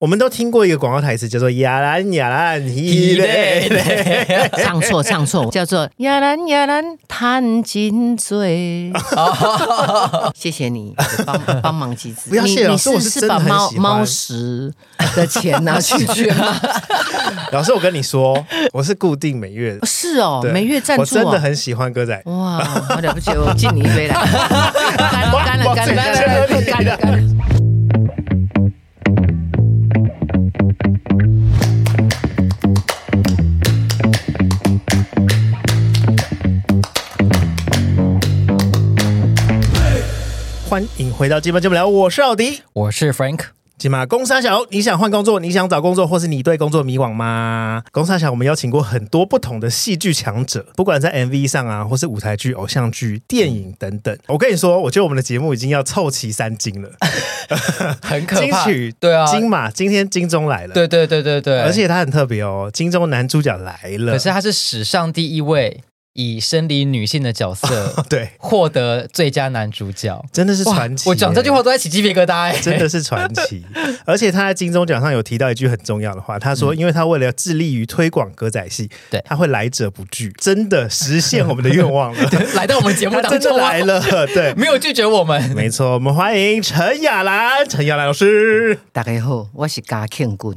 我们都听过一个广告台词，叫做“亚兰亚兰伊嘞嘞”， 唱错，叫做“亚兰亚兰叹金醉”。谢谢你帮忙集资。 不要谢老师，我是真的很喜欢。 把猫食的钱拿去捐吗？ 老师，我跟你说，我是固定每月是哦，每月赞助、哦， 我真的很喜欢歌仔。 哇，好了不起，我敬你一杯来，干了。 欢迎回到今晚节目聊，我是奥迪， 我是 Frank。 今晚公三小，你想换工作，你想找工作，或是你对工作迷惘吗？公三小，我们邀请过很多不同的戏剧强者，不管在 MV 上啊，或是舞台剧、偶像剧、电影等等。我跟你说，我觉得我们的节目已经要凑齐3金了， 很可怕。 金曲对啊， 金马今天金钟来了， 对， 而且他很特别哦，金钟男主角来了， 可是他是史上第一位以生理女性的角色对获得最佳男主角， 真的是传奇。 我讲这句话都在起鸡皮疙瘩， 真的是传奇。而且他在金钟奖上有提到一句很重要的话，他说，因为他为了致力于推广歌仔戏， 对， 他会来者不拒，真的实现我们的愿望了， 来到我们节目当中， 真的来了，对， 没有拒绝我们。 没错，我们欢迎陈雅兰老师。 大家好，我是嘉庆君。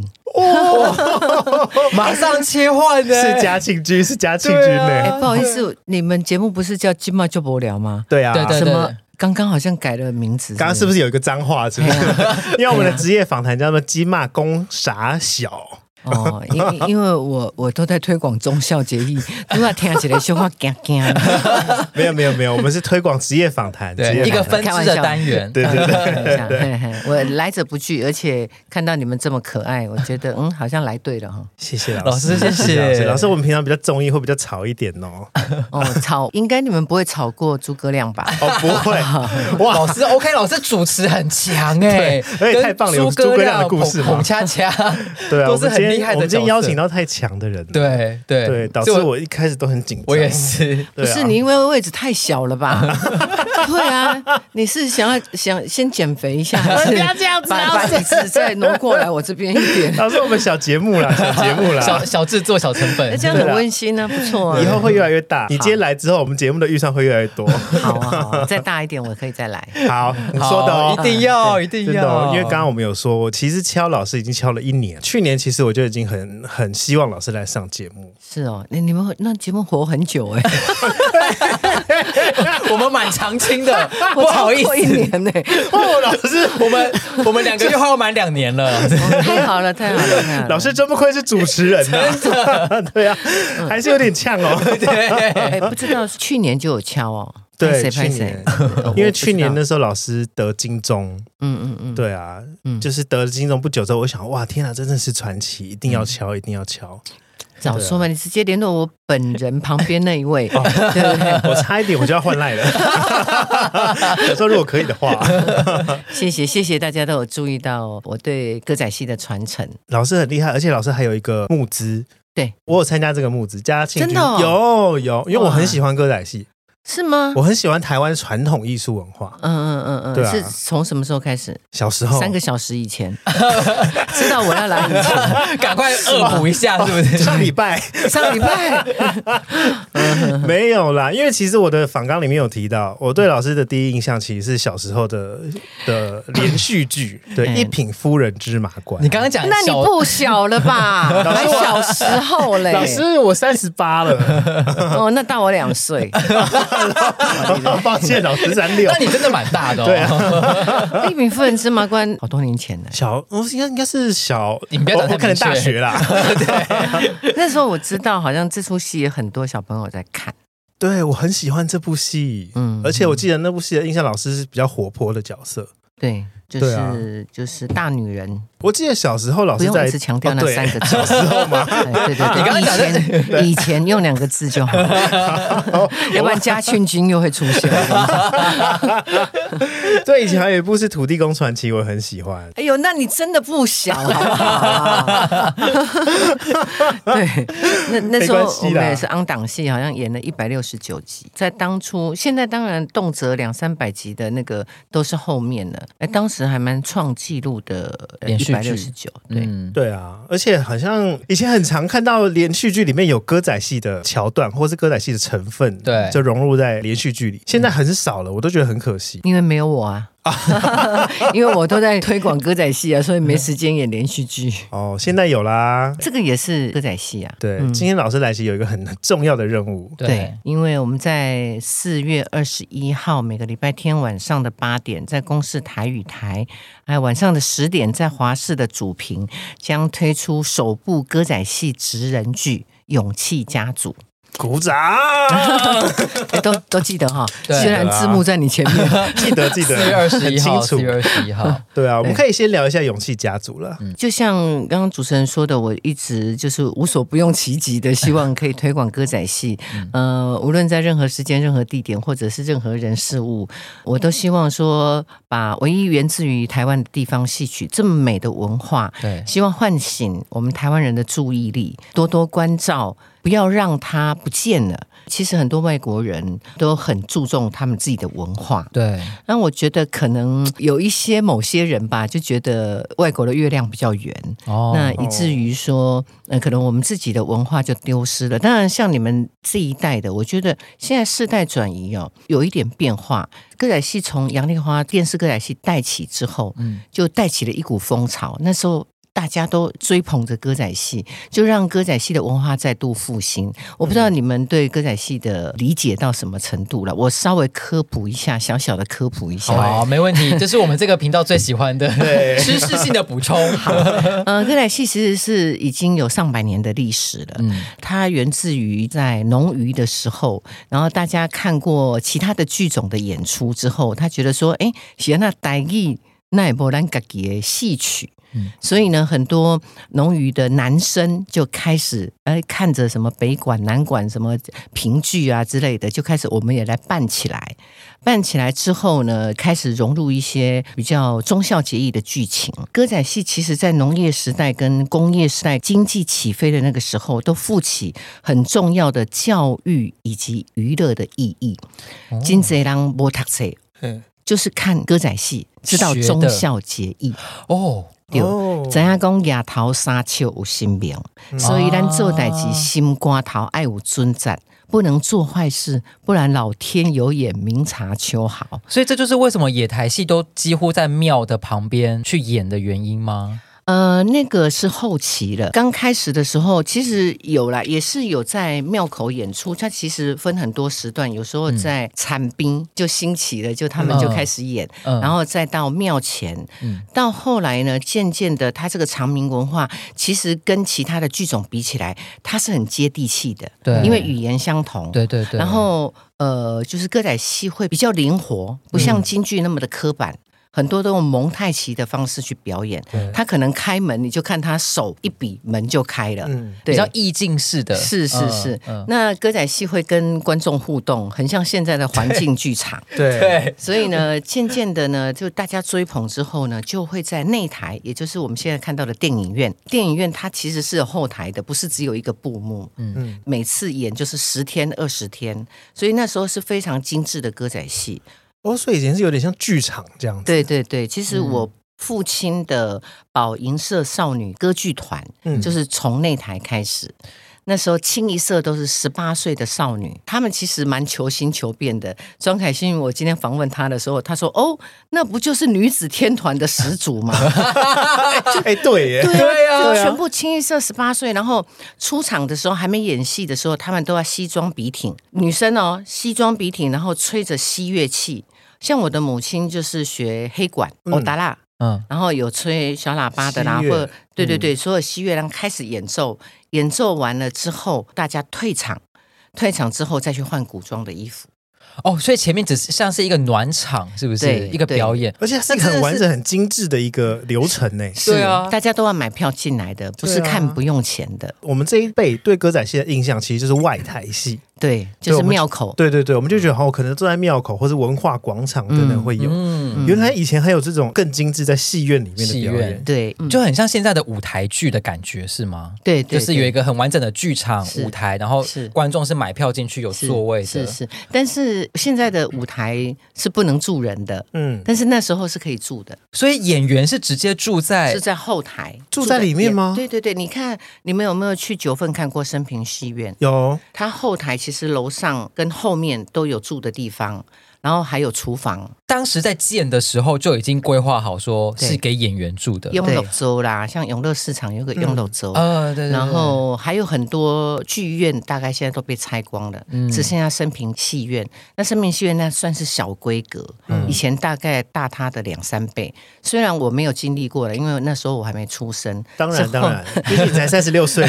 马上切换呢， 是嘉庆君呢。 不好意思，你们节目不是叫金马就不聊吗？ 对啊， 对， 什么？刚刚好像改了名字， 刚刚是不是有一个脏话？是不是？因为我们的职业访谈叫做金马公傻小。 哦，因为我都在推广忠孝节义，都要听起来说话惊惊。 没有，我们是推广职业访谈， 一个分支的单元。 对， 我来者不拒，而且看到你们这么可爱，我觉得好像来对了哈。 谢谢老师， 谢谢老师。我们平常比较综艺，会比较吵一点哦。 吵，应该你们不会吵过诸葛亮吧？ 哦，不会。 哇，老师 OK， 老师主持很强哎， 而且太棒了，有诸葛亮的故事嘛， 捧恰恰， 对啊， 都是很厉害的。 我们今天邀请到太强的人， 对， 导致我一开始都很紧张。 我也是， 不是你因为位置太小了吧？对啊，你是想先减肥一下， 不要这样子， 把椅子再挪过来我这边一点。 老师，我们小节目啦， 小制作、小成本， 这样很温馨啊，不错啊。 以后会越来越大。你今天来之后，我们节目的预算会越来越多。 好啊，再大一点我可以再来。 好，你说的哦， 一定要。 因为刚刚我们有说，我其实敲老师已经敲了1年，去年其实我就已经很希望老师来上节目。 是哦，你们那节目活很久哎， 我们蛮长青的，不好意思 ，1年呢。 老师， 我们2个月后满2年了， 太好了。 老师真不愧是主持人啊，对啊，还是有点呛哦。 对，不知道去年就有敲哦。 对，去年，因为去年那时候老师得金钟，对啊，就是得了金钟不久之后，我想，哇，天啊，真的是传奇，一定要敲。 早说嘛，你直接联络我本人旁边那一位。对， 我差一点我就要换赖了。有时候如果可以的话， 谢谢大家都有注意到我对歌仔戏的传承。 老师很厉害，而且老师还有一个募资， 对我有参加这个募资，嘉庆真的有，因为我很喜欢歌仔戏。 是吗？ 我很喜欢台湾传统艺术文化。 对啊，是从什么时候开始？ 小时候，3 个小时以前，知道我要来以前， 赶快恶补一下，是不是？ 上礼拜没有啦，因为其实我的访纲里面有提到，我对老师的第一印象其实是小时候的连续剧，对，一品夫人芝麻官。 你刚刚讲， 那你不小了吧？还小时候嘞？ 老师，我38了。 哦，那大我2岁。 抱歉，老师36。 那你真的蛮大的哦。 对啊， 一品夫人芝麻官好多年前了。 应该是小， 你不要讲太明确， 我可能大学啦。 对，那时候我知道，好像这出戏也很多小朋友在看。 对，我很喜欢这部戏，而且我记得那部戏的印象，老师是比较活泼的角色。 对，就是大女人。 我记得小时候老师在不用一直强调那3个字。 小时候吗？ 对， 你刚刚讲的以前用2个字就好，要不然嘉庆君又会出现。 对，以前还有一部是《土地公传奇》，我很喜欢。 哎呦，那你真的不小好不好？对，那时候我们也是昂档戏，好像演了169集。在当初，现在当然动辄200-300集的那个都是后面了。当时还蛮创纪录的连续 169，对。 对啊，而且好像以前很常看到连续剧里面有歌仔戏的桥段，或是歌仔戏的成分， 对， 就融入在连续剧里。现在很少了，我都觉得很可惜。 因为没有我啊。因为我都在推广歌仔戏啊，所以没时间演连续剧。 哦，现在有啦， 这个也是歌仔戏啊。 对，今天老师来袭有一个很重要的任务。 对，因为我们在4月21号每个礼拜天晚上的8点，在公视台语台，还有晚上的10点，在华视的主频将推出首部歌仔戏职人剧《勇气家族》。 鼓掌都记得哈，虽然字幕在你前面， 记得 4月21号，4月21号， 对啊，我们可以先聊一下勇气家族了。 就像刚刚主持人说的，我一直就是无所不用其极的，希望可以推广歌仔戏。无论在任何时间、任何地点，或者是任何人事物，我都希望说，把唯一源自于台湾的地方戏曲这么美的文化， 对， 希望唤醒我们台湾人的注意力，多多关照。不要让它不见了。其实很多外国人都很注重他们自己的文化， 对。 那我觉得可能有一些某些人吧，就觉得外国的月亮比较圆，那以至于说，可能我们自己的文化就丢失了。当然，像你们这一代的，我觉得现在世代转移哦，有一点变化。歌仔戏从杨丽花电视歌仔戏带起之后，就带起了一股风潮。那时候大家都追捧着歌仔戏，就让歌仔戏的文化再度复兴。我不知道你们对歌仔戏的理解到什么程度了，我稍微科普一下，小小的科普一下。 好，没问题，这是我们这个频道最喜欢的知识性的补充。 歌仔戏其实是已经有上百年的历史了，它源自于在农渔的时候，然后大家看过其他的剧种的演出之后，他觉得说，哎，是那台语那也不咱自己的戏曲。所以呢，很多农渔的男生就开始看着什么北管、南管什么评剧啊之类的，就开始我们也来办起来。办起来之后呢，开始融入一些比较忠孝节义的剧情。歌仔戏其实在农业时代跟工业时代经济起飞的那个时候，都负起很重要的教育以及娱乐的意义。真多人没读册，就是看歌仔戏，知道忠孝节义哦。对，知影讲野头三笑有心命，所以咱做代志心肝头爱有尊赞，不能做坏事，不然老天有眼，明察秋毫。 所以这就是为什么野台戏都几乎在庙的旁边去演的原因吗？ 那个是后期了。刚开始的时候，其实有啦，也是有在庙口演出。它其实分很多时段，有时候在产兵就兴起了，就他们就开始演，然后再到庙前，到后来呢，渐渐的，它这个长明文化其实跟其他的剧种比起来，它是很接地气的，对，因为语言相同， 对对对。 然后就是歌仔戏会比较灵活，不像京剧那么的刻板。很多都用蒙太奇的方式去表演，他可能开门，你就看他手一比，门就开了， 比较意境式的。 是。那歌仔戏会跟观众互动，很像现在的环境剧场。 对， 所以呢，渐渐的呢，就大家追捧之后呢，就会在内台，也就是我们现在看到的电影院。电影院它其实是有后台的，不是只有一个布幕。每次演就是10天、20天，所以那时候是非常精致的歌仔戏。 所以以前是有点像剧场这样子。 对，其实我父亲的宝银社少女歌剧团，就是从那台开始。那时候清一色都是18岁的少女，她们其实蛮求新求变的。庄凯欣，我今天访问她的时候，她说：“哦，那不就是女子天团的始祖吗？” 对耶， 对啊，全部清一色18岁，然后出场的时候还没演戏的时候，她们都要西装笔挺，女生哦，西装笔挺，然后吹着西乐器。像我的母亲就是学黑管欧达拉，然后有吹小喇叭的啦，或者对，所有西乐然后开始演奏，演奏完了之后，大家退场之后再去换古装的衣服。 所以前面只是像是一个暖场，是不是一个表演？ 而且是很完整、很精致的一个流程呢。 对啊，大家都要买票进来的，不是看不用钱的。 我们这一辈对歌仔戏的印象其实就是外台戏。 对，就是庙口。 对对对，我们就觉得可能坐在庙口或是文化广场等等会有。原来以前还有这种更精致在戏院里面的表演， 对， 就很像现在的舞台剧的感觉是吗？ 对， 就是有一个很完整的剧场舞台，然后观众是买票进去有座位的。 是，但是现在的舞台是不能住人的，但是那时候是可以住的。 所以演员是直接是在后台， 住在里面吗？ 对对对，你看你们有没有去9份看过升平戏院？ 有， 它后台其实楼上跟后面都有住的地方。然后还有厨房， 当时在建的时候就已经规划好，说是给演员住的。 永乐洲啦，像永乐市场有个永乐洲， 对， 然后还有很多剧院，大概现在都被拆光了，只剩下升平戏院。那升平戏院那算是小规格，以前大概大它的2-3倍。虽然我没有经历过了，因为那时候我还没出生。 当然，毕竟你才36岁。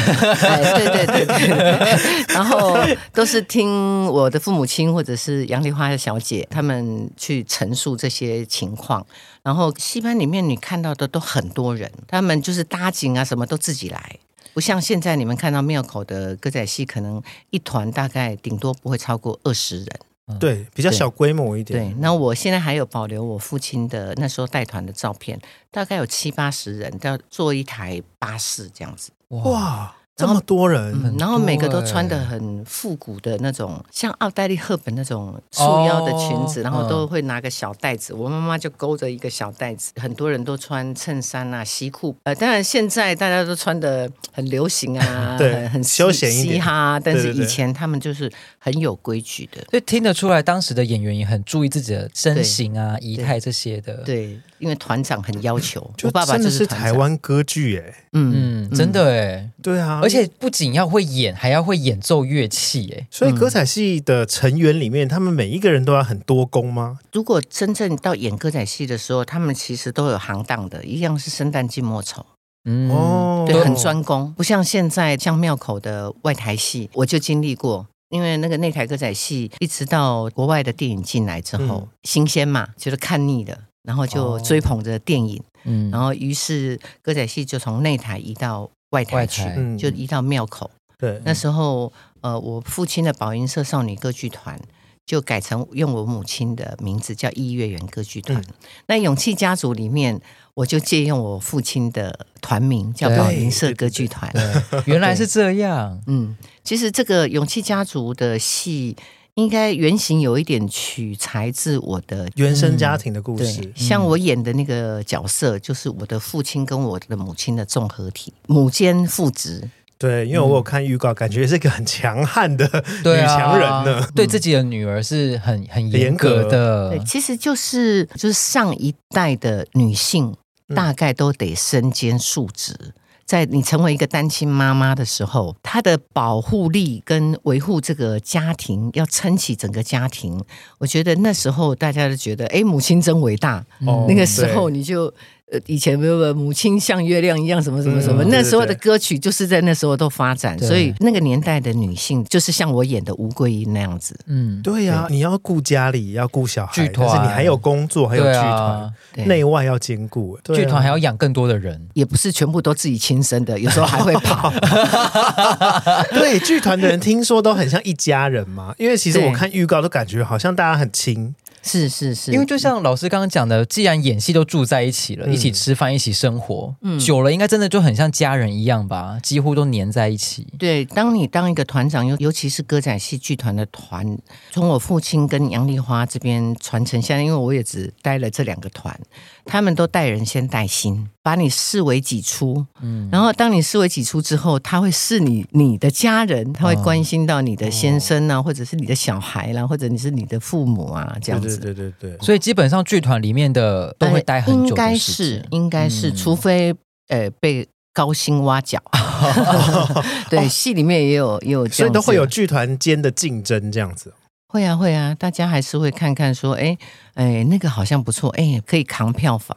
对。然后都是听我的父母亲或者是杨丽花小姐。他们去陈述这些情况，然后戏班里面你看到的都很多人，他们就是搭景啊什么都自己来，不像现在你们看到庙口的歌仔戏，可能一团大概顶多不会超过20人。 对，比较小规模一点。 对，那我现在还有保留我父亲的那时候带团的照片，大概有70-80人，要坐一台巴士这样子。 哇！这么多人， 然后每个都穿得很复古的那种，像奥黛丽·赫本那种束腰的裙子，然后都会拿个小袋子。我妈妈就勾着一个小袋子，很多人都穿衬衫啊、西裤。当然现在大家都穿得很流行啊， 对， 很休闲一点， 嘻哈。但是以前他们就是很有规矩的， 所以听得出来，当时的演员也很注意自己的身形啊、仪态这些的。 对，因为团长很要求， 我爸爸真的是台湾歌剧真的哎， 对啊， 而且不仅要会演，还要会演奏乐器哎。 所以歌仔戏的成员里面，他们每一个人都要很多功吗？ 如果真正到演歌仔戏的时候，他们其实都有行当的，一样是生旦净末丑。对，很专攻，不像现在像庙口的外台戏，我就经历过。因为那个内台歌仔戏，一直到国外的电影进来之后，新鲜嘛，觉得看腻了，然后就追捧着电影，然后于是歌仔戏就从内台移到外台去，就移到庙口。 对， 那时候我父亲的宝音社少女歌剧团就改成用我母亲的名字叫逸月园歌剧团。那勇气家族里面，我就借用我父亲的团名叫宝音社歌剧团。 原来是这样。 其实这个勇气家族的戏应该原型有一点取材自我的原生家庭的故事。 像我演的那个角色，就是我的父亲跟我的母亲的综合体，母兼父职。 对，因为我有看预告，感觉是一个很强悍的女强人呢。 对自己的女儿是很严格的。 对，其实就是上一代的女性，大概都得身兼数职。在你成为一个单亲妈妈的时候，她的保护力跟维护这个家庭，要撑起整个家庭，我觉得那时候大家都觉得，母亲真伟大。那个时候你就。以前没有母亲像月亮一样什么什么什么，那时候的歌曲就是在那时候都发展，所以那个年代的女性就是像我演的吴桂英那样子。 对呀，你要顾家里，要顾小孩，但是你还有工作，还有剧团，内外要兼顾。 剧团还要养更多的人， 也不是全部都自己亲生的，有时候还会跑。 对，剧团的人听说都很像一家人嘛，因为其实我看预告都感觉好像大家很亲。 是， 因为就像老师刚刚讲的，既然演戏都住在一起了，一起吃饭，一起生活，久了应该真的就很像家人一样吧，几乎都黏在一起。 对，当你当一个团长，尤其是歌仔戏剧团的团，从我父亲跟杨丽花这边传承下来，因为我也只待了这2个团，他们都带人先带心，把你视为己出，然后当你视为己出之后，他会视你的家人，他会关心到你的先生啊，或者是你的小孩啦，或者你是你的父母啊，这样子。 对， 所以基本上剧团里面的都会待很久的时间， 应该是，除非被高薪挖角。对，戏里面也有这样子， 所以都会有剧团间的竞争这样子。 会啊，大家还是会看看说，那个好像不错，可以扛票房。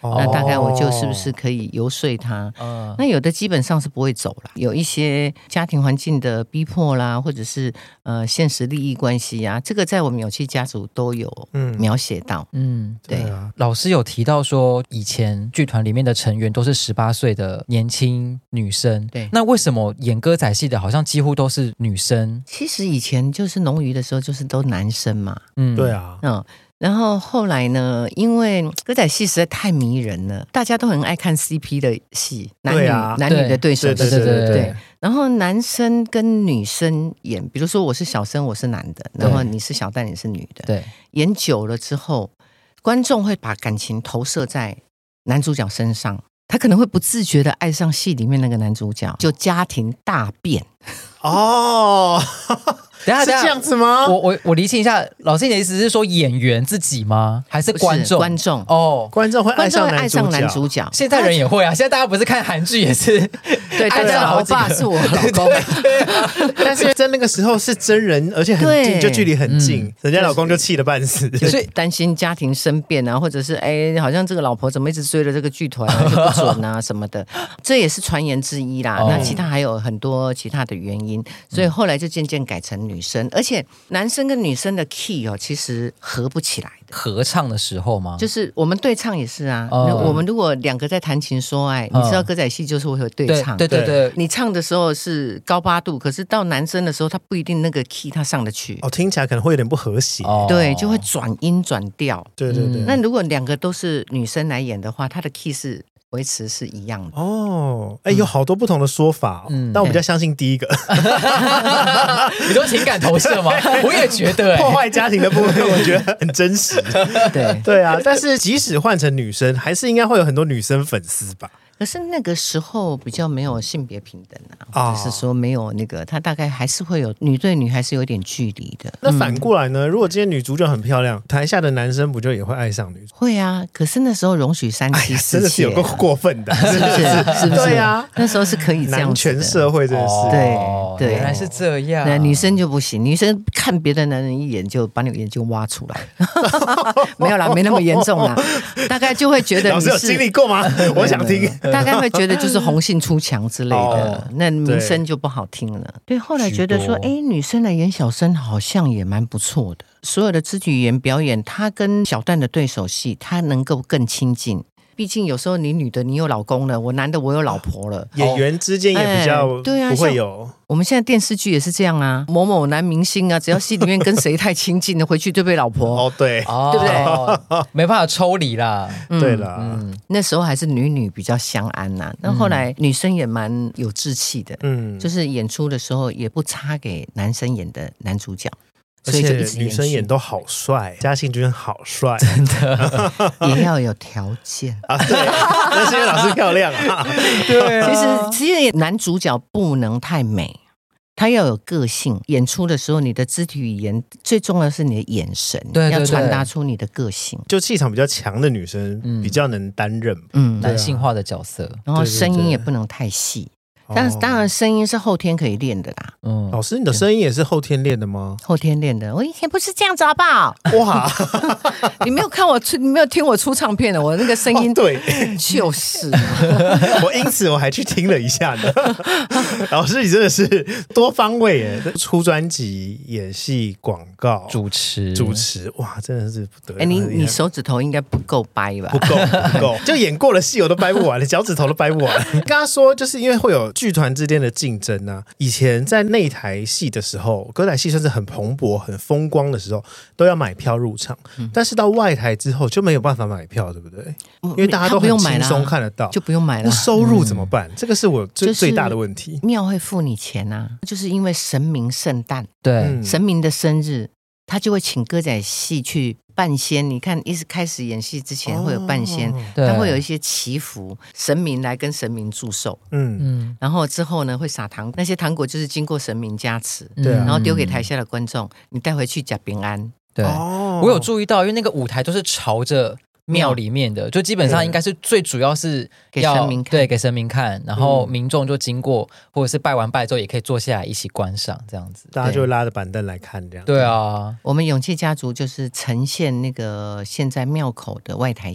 那大概我就是不是可以游说他？那有的基本上是不会走了，有一些家庭环境的逼迫啦，或者是现实利益关系啊，这个在我们勇气家族都有描写到。对啊。 老师有提到说，以前剧团里面的成员都是18岁的年轻女生， 对， 那为什么演歌仔戏的好像几乎都是女生？ 其实以前就是农渔的时候，就是都男生嘛。 对啊。 然后后来呢，因为歌仔戏实在太迷人了，大家都很爱看 CP 的戏，男女的对手戏。对。然后男生跟女生演，比如说我是小生，我是男的，然后你是小旦，你是女的。 对。 演久了之后，观众会把感情投射在男主角身上，他可能会不自觉的爱上戏里面那个男主角，就家庭大变。 等一下是这样子吗？ 我厘清一下，老师你的意思是说演员自己吗？还是观众？ 观众观众会爱上男主角。 现在人也会啊，现在大家不是看韩剧也是对，大家老爸是我老公， 但是在那个时候是真人，而且很近，就距离很近，人家老公就气得半死， 所以担心家庭生变啊，或者是好像这个老婆怎么一直追了这个剧团就不准啊什么的，这也是传言之一啦。那其他还有很多其他的原因，所以后来就渐渐改成女生，而且男生跟女生的 key 其实合不起来的。 合唱的时候吗？ 就是我们对唱也是啊。我们如果两个在谈情说爱，你知道歌仔戏就是会有对唱。 对， 你唱的时候是高八度，可是到男生的时候，他不一定那个 key 他上得去。 听起来可能会有点不和谐。 对，就会转音转调。 对。 那如果两个都是女生来演的话，他的 key 是维持是一样的。 有好多不同的说法但我比较相信第一个。 你说情感投射吗？我也觉得破坏家庭的部分我觉得很真实。对啊，但是即使换成女生，还是应该会有很多女生粉丝吧。 可是那个时候比较没有性别平等或者是说没有那个，他大概还是会有女对女还是有点距离的。 那反过来呢？如果今天女主角很漂亮，台下的男生不就也会爱上女主？ 会啊，可是那时候容许3妻4妾， 真的是有够过分的， 是不是？是不是？ 对啊， 那时候是可以这样子的。 男权社会真的是， 对， 原来是这样。 那女生就不行，女生看别的男人一眼就把你眼睛挖出来。没有啦，没那么严重啦，大概就会觉得老师有经历过吗？我想听。 大概会觉得就是红杏出墙之类的，那名声就不好听了。对，后来觉得说，女生来演小生好像也蛮不错的。所有的肢体语言表演，她跟小旦的对手戏，她能够更亲近。毕竟有时候你女的你有老公了，我男的我有老婆了， 演员之间也比较不会有。 我们现在电视剧也是这样啊，某某男明星啊，只要戏里面跟谁太亲近了，回去就被老婆对不对？ 没办法抽离啦。 对啦， 那时候还是女比较相安呐。那后来女生也蛮有志气的，就是演出的时候也不差给男生演的男主角。 而且女生演都好帅，嘉信君好帅， 真的也要有条件啊。对，那是因为老师漂亮啊。 对啊，其实男主角不能太美，他要有个性。演出的时候，你的肢体语言最重要的是你的眼神，要传达出你的个性。 就气场比较强的女生，比较能担任男性化的角色， 然后声音也不能太细。但当然，声音是后天可以练的啦。 老师，你的声音也是后天练的吗？ 后天练的，我以前不是这样子，好不好？ 哇， 你没有看我你没有听我出唱片的，我那个声音对， 就是。 我因此我还去听了一下呢。老师，你真的是多方位耶！出专辑、演戏、广告、 主持， 哇，真的是不得了。 你手指头应该不够掰吧？ 不够，就演过的戏我都掰不完了，脚趾头都掰不完。跟他说，就是因为会有剧团之间的竞争啊。以前在内台戏的时候，歌仔戏算是很蓬勃、很风光的时候，都要买票入场。但是到外台之后就没有办法买票，对不对？因为大家都很轻松看得到， 就不用买了。 那收入怎么办？这个是我最大的问题。 庙会付你钱啊，就是因为神明圣诞， 对， 神明的生日，他就会请歌仔戏去半仙。你看，一开始演戏之前会有半仙，他会有一些祈福，神明来跟神明祝寿，然后之后呢会撒糖，那些糖果就是经过神明加持，然后丢给台下的观众，你带回去讲平安。 对，我有注意到，因为那个舞台都是朝着庙里面的，就基本上应该是最主要是给神明看， 对，给神明看，然后民众就经过或者是拜完拜之后也可以坐下来一起观赏，这样子， 大家就会拉着板凳来看这样。 对啊， 我们勇气家族就是呈现那个现在庙口的外台戏，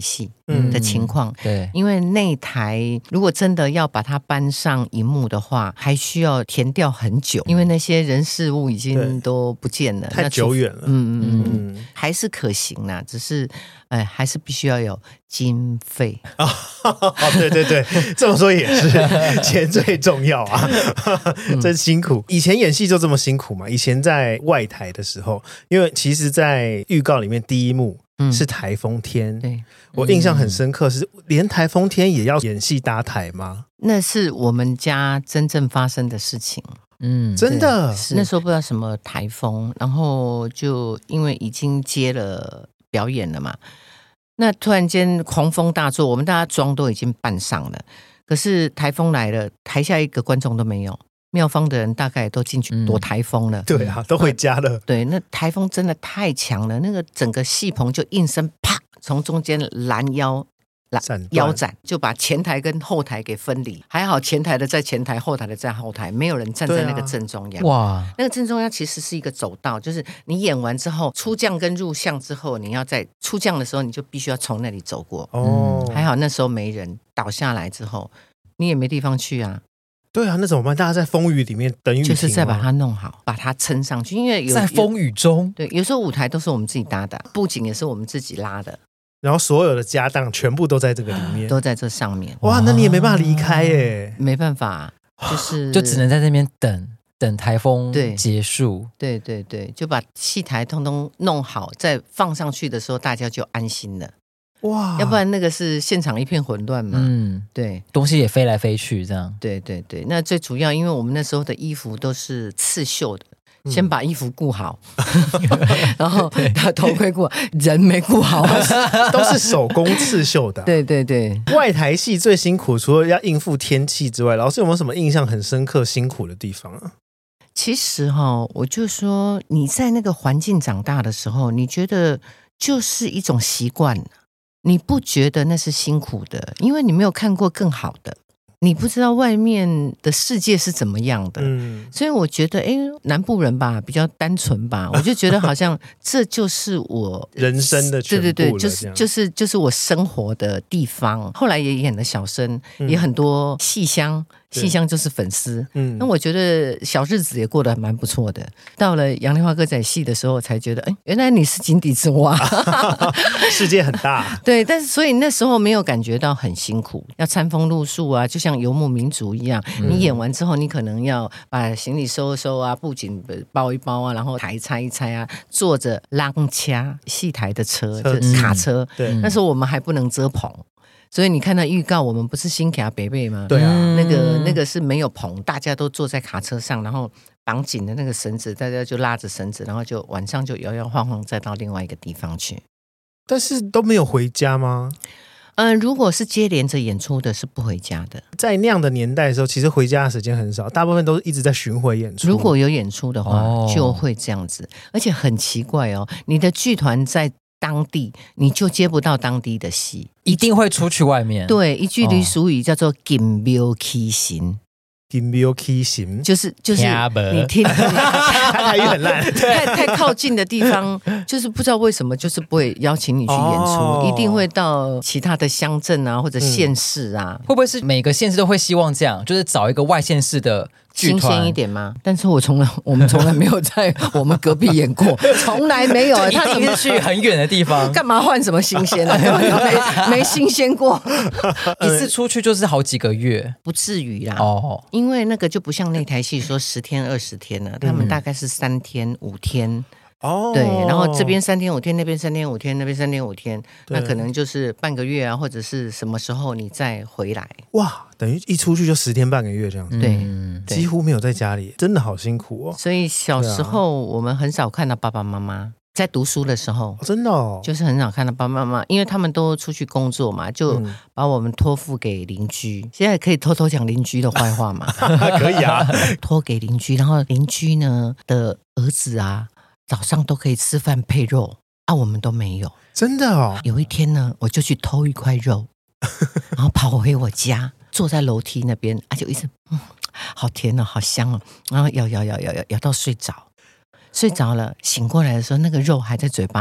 的情况。 对， 因为那台如果真的要把它搬上荧幕的话，还需要填掉很久，因为那些人事物已经都不见了， 太久远了。 还是可行啦，只是还是必须要有经费。 对对对，这么说也是，钱最重要啊，真辛苦。以前演戏就这么辛苦嘛？以前在外台的时候，因为其实在预告里面第一幕是台风天， 对， 我印象很深刻，是连台风天也要演戏搭台吗？ 那是我们家真正发生的事情。 真的， 那时候不知道什么台风，然后就因为已经接了表演了嘛，那突然间狂风大作，我们大家妆都已经扮上了，可是台风来了，台下一个观众都没有，庙方的人大概都进去躲台风了。 对啊，都回家了。 对，那台风真的太强了，那个整个戏棚就应声啪从中间拦腰斩，就把前台跟后台给分离。还好前台的在前台，后台的在后台，没有人站在那个正中央。哇，那个正中央其实是一个走道，就是你演完之后出将跟入相之后，你要在出将的时候，你就必须要从那里走过。还好那时候没人，倒下来之后你也没地方去啊。 对啊，那怎么办？大家在风雨里面等雨停， 就是再把它弄好，把它撑上去。因为在风雨中， 对，有时候舞台都是我们自己搭的，布景也是我们自己拉的。 然后所有的家当全部都在这个里面， 都在这上面。 哇，那你也没办法离开耶， 没办法， 就只能在那边等台风结束。 对对对，就把戏台通通弄好，再放上去的时候，大家就安心了。哇，要不然那个是现场一片混乱嘛。对， 东西也飞来飞去，这样。 对对对，那最主要，因为我们那时候的衣服都是刺绣的。先把衣服顾好，然后头盔顾好，人没顾好， 都是手工刺绣的。 对对对， 外台戏最辛苦，除了要应付天气之外，老师有没有什么印象很深刻、辛苦的地方啊？ 其实我就说你在那个环境长大的时候，你觉得就是一种习惯，你不觉得那是辛苦的，因为你没有看过更好的。你不知道外面的世界是怎么样的，所以我觉得，南部人吧比较单纯吧，我就觉得好像这就是我人生的全部了。 对对对，就是我生活的地方。后来也演了小生，也很多戏乡。戏乡就是粉丝，那我觉得小日子也过得蛮不错的。到了杨丽花歌仔戏的时候，才觉得，原来你是井底之蛙， 世界很大。 对，但是所以那时候没有感觉到很辛苦，要餐风露宿啊，就像游牧民族一样。你演完之后，你可能要把行李收一收啊，布景包一包啊，然后台拆一拆啊，坐着浪掐戏台的车，就是卡车。对，那时候我们还不能遮棚。所以你看到预告，我们不是新卡北北吗？ 对啊， 那个是没有棚，大家都坐在卡车上，然后绑紧的那个绳子，大家就拉着绳子，然后就晚上就摇摇晃晃再到另外一个地方去。 但是都没有回家吗？ 如果是接连着演出的，是不回家的。 在那样的年代的时候，其实回家的时间很少，大部分都是一直在巡回演出。 如果有演出的话，就会这样子，而且很奇怪哦，你的剧团在当地你就接不到当地的戏， 一定会出去外面。 对，一句俚俗语叫做金庙起行， 金庙起行就是你听台语很烂， 太靠近的地方，就是不知道为什么就是不会邀请你去演出，一定会到其他的乡镇啊或者县市啊。 会不会是每个县市都会希望这样，就是找一个外县市的新鲜一点吗？但是我们从来没有在我们隔壁演过，从来没有。 他一定是去很远的地方， 干嘛换什么新鲜的？没新鲜过。 一次出去就是好几个月， 不至于啦。因为那个就不像那台戏说10天20天了，他们大概是3天5天。对，然后这边3天5天，那边3天5天，那边3天5天，那可能就是半个月啊，或者是什么时候你再回来。 哇，等于一出去就10天半个月这样子。 对， 几乎没有在家里，真的好辛苦哦。 所以小时候我们很少看到爸爸妈妈在读书的时候， 真的就是很少看到爸爸妈妈，因为他们都出去工作嘛，就把我们托付给邻居。现在可以偷偷讲邻居的坏话嘛？ 可以啊， 托给邻居，然后邻居呢的儿子啊，早上都可以吃饭配肉啊，我们都没有。 真的哦。 有一天呢，我就去偷一块肉，然后跑回我家，坐在楼梯那边，就一直好甜哦，好香哦，然后咬到睡着了，醒过来的时候那个肉还在嘴巴里，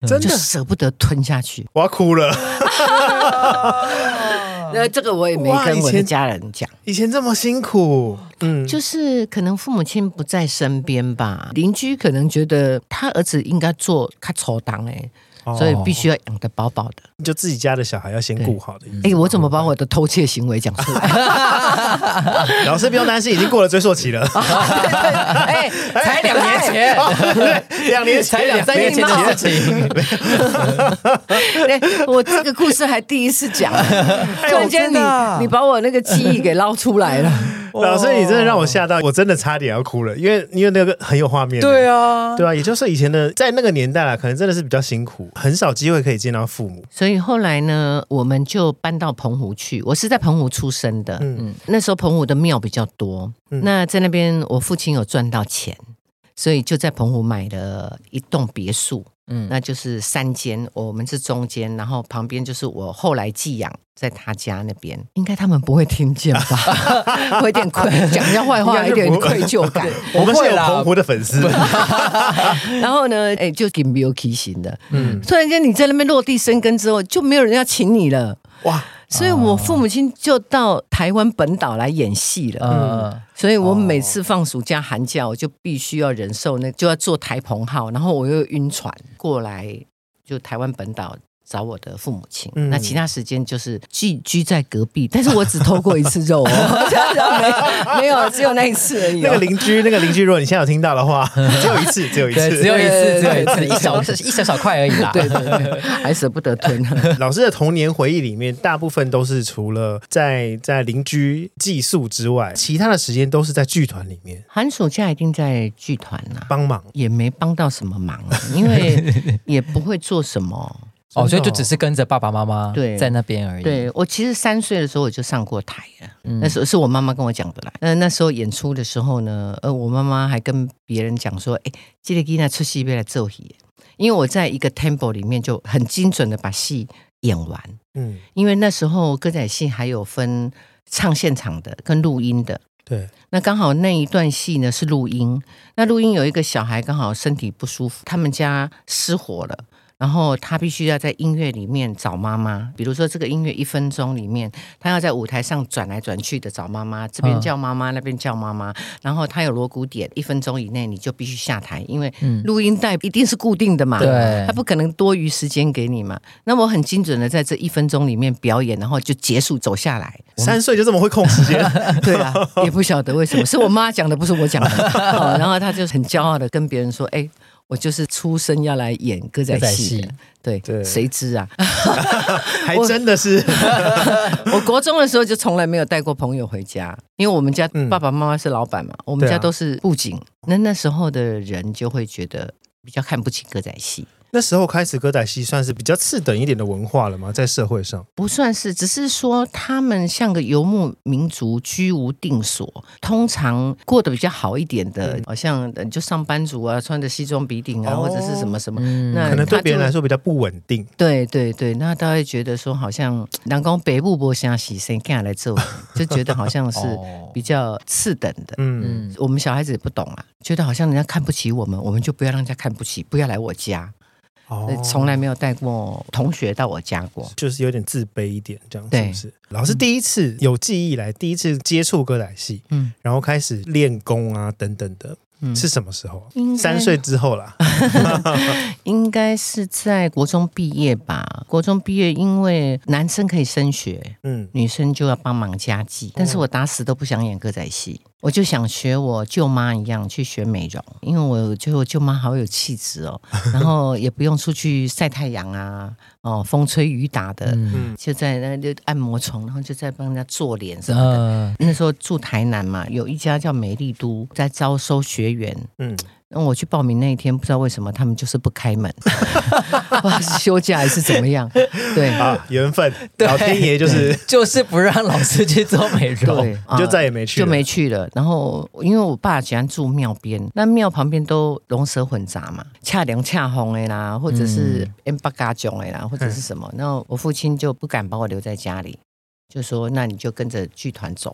真的就舍不得吞下去。 我要哭了。 这个我也没跟我的家人讲。 以前这么辛苦， 就是可能父母亲不在身边吧，邻居可能觉得他儿子应该做他丑当所以必须要养得饱饱的， 就自己家的小孩要先顾好的意思。 我怎么把我的偷窃行为讲出来？ 老师不用担心，已经过了追溯期了。 才2年前 ，2年前， 才2-3年前的事情。 我这个故事还第一次讲，突然间你把我那个记忆给捞出来了。 老师，你真的让我吓到，我真的差点要哭了，因为那个很有画面。 对啊， 也就是说以前的在那个年代啦，可能真的是比较辛苦，很少机会可以见到父母。 所以后来呢，我们就搬到澎湖去。我是在澎湖出生的，那时候澎湖的庙比较多，那在那边我父亲有赚到钱，所以就在澎湖买了一栋别墅。那就是3间，我们是中间，然后旁边就是我后来寄养在他家那边，应该他们不会听见吧？我有点讲一下坏话，有点愧疚感。 我们是有澎湖的粉丝。 然后呢，就挺没有提醒的。突然间你在那边落地生根之后，就没有人要请你了。哇！所以我父母亲就到台湾本岛来演戏了。所以我每次放暑假寒假，我就必须要忍受就要坐台澎号，然后我又晕船过来，就台湾本岛找我的父母亲。那其他时间就是居在隔壁，但是我只偷过一次肉没有，只有那一次而已。 那个邻居，如果你现在有听到的话，只有一次， 一小块而已啦。 对，还舍不得吞。 老师的童年回忆里面，大部分都是除了在邻居寄宿之外，其他的时间都是在剧团里面。 寒暑假一定在剧团帮忙， 也没帮到什么忙，因为也不会做什么。 所以就只是跟着爸爸妈妈在那边而已。 对，我其实3岁的时候我就上过台了，那时候是我妈妈跟我讲的啦。那时候演出的时候呢，我妈妈还跟别人讲说，这个囡仔出戏要来做戏，因为我在一个 tempo 里面就很精准的把戏演完。因为那时候歌仔戏还有分唱现场的跟录音的。 对， 那刚好那一段戏呢是录音，那录音有一个小孩刚好身体不舒服，他们家失火了。然后他必须要在音乐里面找妈妈，比如说这个音乐1分钟里面，他要在舞台上转来转去的找妈妈，这边叫妈妈，那边叫妈妈，然后他有锣鼓点，1分钟以内你就必须下台，因为录音带一定是固定的嘛， 对， 他不可能多余时间给你嘛。那我很精准的在这1分钟里面表演，然后就结束走下来。 3岁就这么会控时间？ 对啊，也不晓得为什么，是我妈讲的，不是我讲的。然后他就很骄傲的跟别人说，我就是出生要来演歌仔戏的，对，谁知啊？ 还真的是。 我国中的时候就从来没有带过朋友回家，因为我们家爸爸妈妈是老板嘛，我们家都是布景。那时候的人就会觉得比较看不起歌仔戏。 那时候开始歌仔戏算是比较次等一点的文化了吗？在社会上不算是，只是说他们像个游牧民族，居无定所，通常过得比较好一点的，好像就上班族啊，穿着西装笔挺啊，或者是什么什么，那可能对别人来说比较不稳定。 对，那他会觉得说，好像人讲北部没啥事，谁敢来做，就觉得好像是比较次等的。我们小孩子也不懂啊，觉得好像人家看不起我们，我们就不要让人家看不起，不要来我家。从来没有带过同学到我家过， 就是有点自卑一点，这样是不是？老师第一次有记忆以来，第一次接触歌仔戏，然后开始练功啊等等的，是什么时候？3岁之后啦。 应该是在国中毕业吧。国中毕业，因为男生可以升学，女生就要帮忙家计，但是我打死都不想演歌仔戏。我就想学我舅妈一样去学美容，因为我觉得我舅妈好有气质哦，然后也不用出去晒太阳啊，风吹雨打的，就在那就按摩床，然后就在帮人家做脸什么的。那时候住台南嘛，有一家叫美丽都在招收学员，然后我去报名那一天，不知道为什么他们就是不开门，休假还是怎么样？对啊，缘分，老天爷就是不让老师去做美容， 对， 你就再也没去了， 就没去了。然后因为我爸喜欢住庙边，那庙旁边都龙蛇混杂嘛，恰凉恰红的啦，或者是 M 八嘎囧的啦，或者是什么。然后我父亲就不敢把我留在家里，就说那你就跟着剧团走吧。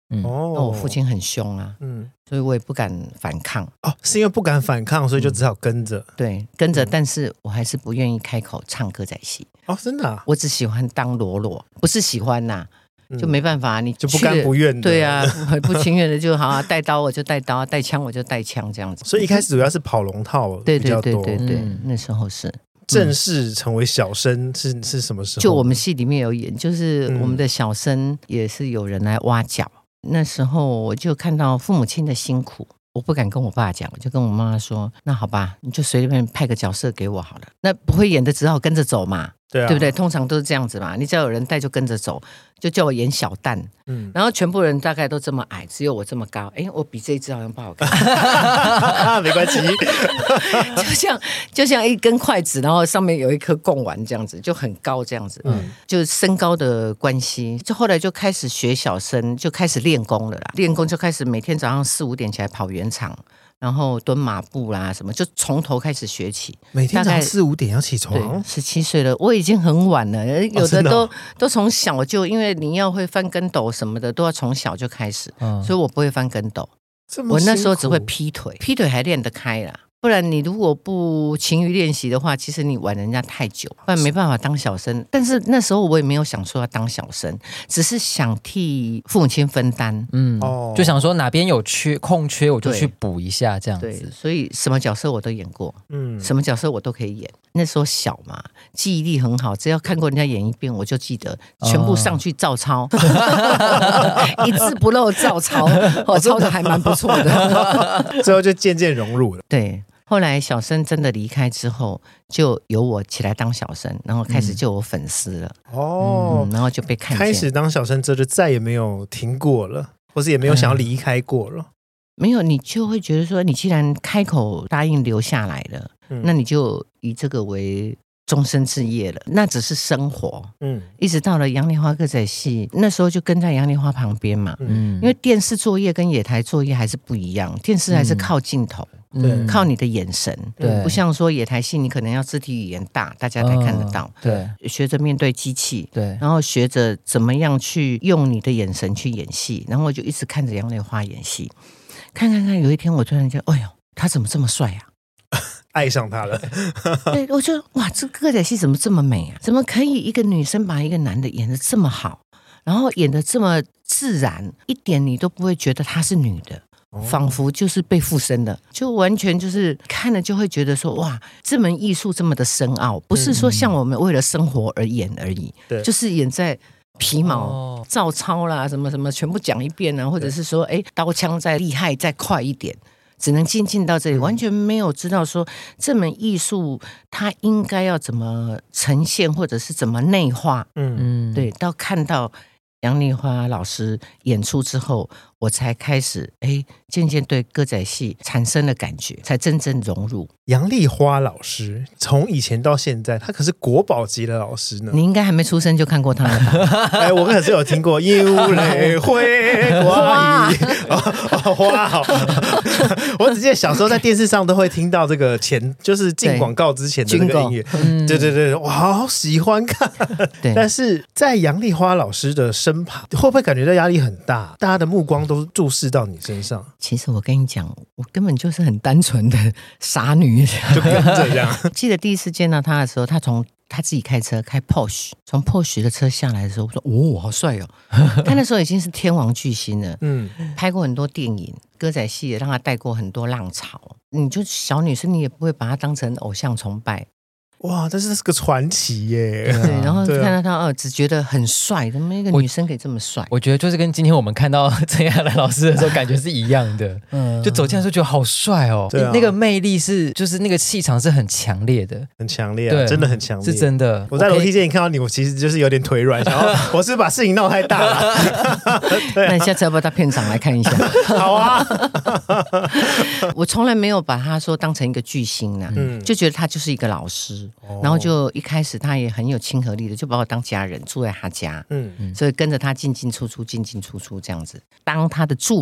那我父亲很凶啊，所以我也不敢反抗。 是因为不敢反抗，所以就只好跟着。 对，跟着，但是我还是不愿意开口唱歌仔戏。 真的啊？ 我只喜欢当罗罗，不是喜欢呐。就没办法，你就不甘不愿的。 对啊，不情愿的就好啊，带刀我就带刀，带枪我就带枪，这样子。 所以一开始主要是跑龙套比较多。 对，那时候是。 正式成为小生是什么时候？ 就我们戏里面有演，就是我们的小生也是有人来挖角。那时候我就看到父母亲的辛苦，我不敢跟我爸讲，我就跟我妈妈说：“那好吧，你就随便派个角色给我好了。”那不会演的只好跟着走嘛。 对啊， 对不对？通常都是这样子嘛，你只要有人带就跟着走，就叫我演小旦，然后全部人大概都这么矮，只有我这么高，我比这一只好像不好看， 没关系， 就像一根筷子，然后上面有一颗贡丸这样子，就很高这样子，就是身高的关系，就后来就开始学小生，就开始练功了啦，练功就开始每天早上4、5点起来跑圆场。然后蹲马步啦，什么就从头开始学起。 每天早上4、5点要起床。 对，17岁了，我已经很晚了。有的都从小就，因为你要会翻跟斗什么的，都要从小就开始。所以我不会翻跟斗，我那时候只会劈腿，劈腿还练得开啦。不然你如果不勤于练习的话，其实你玩人家太久，不然没办法当小生。但是那时候我也没有想说要当小生，只是想替父母亲分担， 就想说哪边有空缺我就去补一下这样子。 对，所以什么角色我都演过，什么角色我都可以演。那时候小嘛，记忆力很好，只要看过人家演一遍，我就记得，全部上去照抄，一字不漏照抄，抄的还蛮不错的。 最后就渐渐融入了。 对。后来小生真的离开之后，就由我起来当小生，然后开始就有粉丝了。然后就被看见。 开始当小生之后就再也没有停过了，或是也没有想要离开过了。 没有，你就会觉得说，你既然开口答应留下来了，那你就以这个为终身志业了。那只是生活。一直到了杨丽花歌仔戏，那时候就跟在杨丽花旁边嘛。因为电视作业跟野台作业还是不一样，电视还是靠镜头。靠你的眼神，不像说野台戏，你可能要肢体语言大，大家才看得到。学着面对机器，然后学着怎么样去用你的眼神去演戏，然后我就一直看着杨丽花演戏，看，有一天我突然间，哎呦，他怎么这么帅啊？ 爱上他了。 对，我觉得哇，这歌仔戏怎么这么美啊？怎么可以一个女生把一个男的演得这么好，然后演得这么自然，一点你都不会觉得她是女的。仿佛就是被附身的，就完全就是看了就会觉得说，哇，这门艺术这么的深奥，不是说像我们为了生活而演而已，就是演在皮毛照抄啦，什么什么全部讲一遍啊，或者是说，刀枪再厉害再快一点，只能进到这里，完全没有知道说这门艺术它应该要怎么呈现，或者是怎么内化。对，到看到杨丽花老师演出之后，我才开始渐渐对歌仔戏产生了感觉，才真正融入。 杨丽花老师从以前到现在，他可是国宝级的老师呢。 你应该还没出生就看过他了吧？ 我可是有听过《幽雷会花雨》花好。我只记得小时候在电视上都会听到这个就是进广告之前的那个音乐。对，我好喜欢看。但是在杨丽花老师的身旁，会不会感觉到压力很大？大家的目光都注视到你身上。 其实我跟你讲，我根本就是很单纯的傻女， 就跟这样。 记得第一次见到他的时候，他自己开车开 Porsche， 从 Porsche 的车下来的时候，我说好帅哦！他那时候已经是天王巨星了，拍过很多电影，歌仔戏也让他带过很多浪潮。你就小女生，你也不会把他当成偶像崇拜。 哇，这是个传奇耶！ 对，然后看到他只觉得很帅，怎么一个女生可以这么帅？ 我觉得就是跟今天我们看到陈亚兰老师的时候感觉是一样的。就走进来的时候觉得好帅哦，那个魅力就是那个气场是很强烈的， 很强烈啊，真的很强烈， 是真的。 我在楼梯间一看到你，我其实就是有点腿软，然后我是把事情闹太大了。 那你下次要不要到片场来看一下？ 好啊。 我从来没有把他说当成一个巨星啊，就觉得他就是一个老师。然后就一开始他也很有亲和力的，就把我当家人，住在他家，所以跟着他进进出出这样子，当他的助理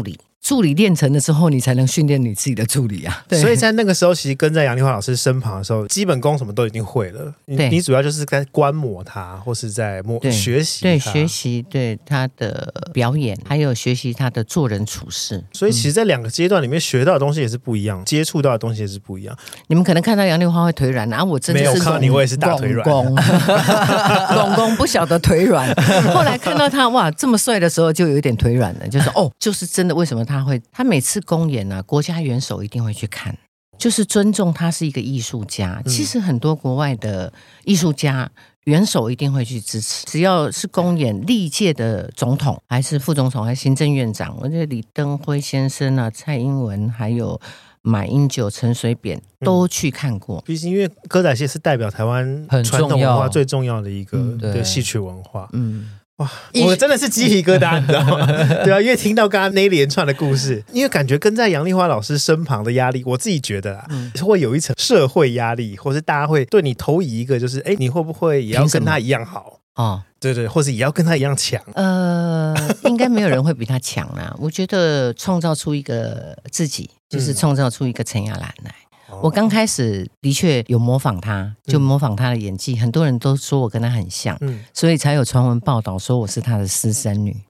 助理练成了之后，你才能训练你自己的助理啊。 所以在那个时候，其实跟在杨丽花老师身旁的时候，基本功什么都已经会了。你主要就是在观摩他，或是在学习他， 对，学习对他的表演，还有学习他的做人处事。 所以其实，在2个阶段里面学到的东西也是不一样，接触到的东西也是不一样。 你们可能看到杨丽花会腿软啊，我真的是没有看到你，我也是大腿软， 公公不晓得腿软。后来看到他哇这么帅的时候，就有一点腿软了，就是就是真的为什么他每次公演啊，国家元首一定会去看。就是尊重他是一个艺术家，其实很多国外的艺术家元首一定会去支持，只要是公演历届的总统还是副总统还是行政院长，我觉得李登辉先生啊、蔡英文还有马英九、陈水扁都去看过。 毕竟因为歌仔戏是代表台湾传统文化最重要的一个对戏曲文化。哇，我真的是鸡皮疙瘩，你知道吗？对啊，因为听到刚刚那一连串的故事，因为感觉跟在杨丽花老师身旁的压力，我自己觉得会有一层社会压力，或是大家会对你投以一个，就是你会不会也要跟他一样好？对对，或是也要跟他一样强？ 应该没有人会比他强啦。我觉得创造出一个自己，就是创造出一个陈雅兰来。我刚开始的确有模仿他，就模仿他的演技，很多人都说我跟他很像，所以才有传闻报道说我是他的私生女。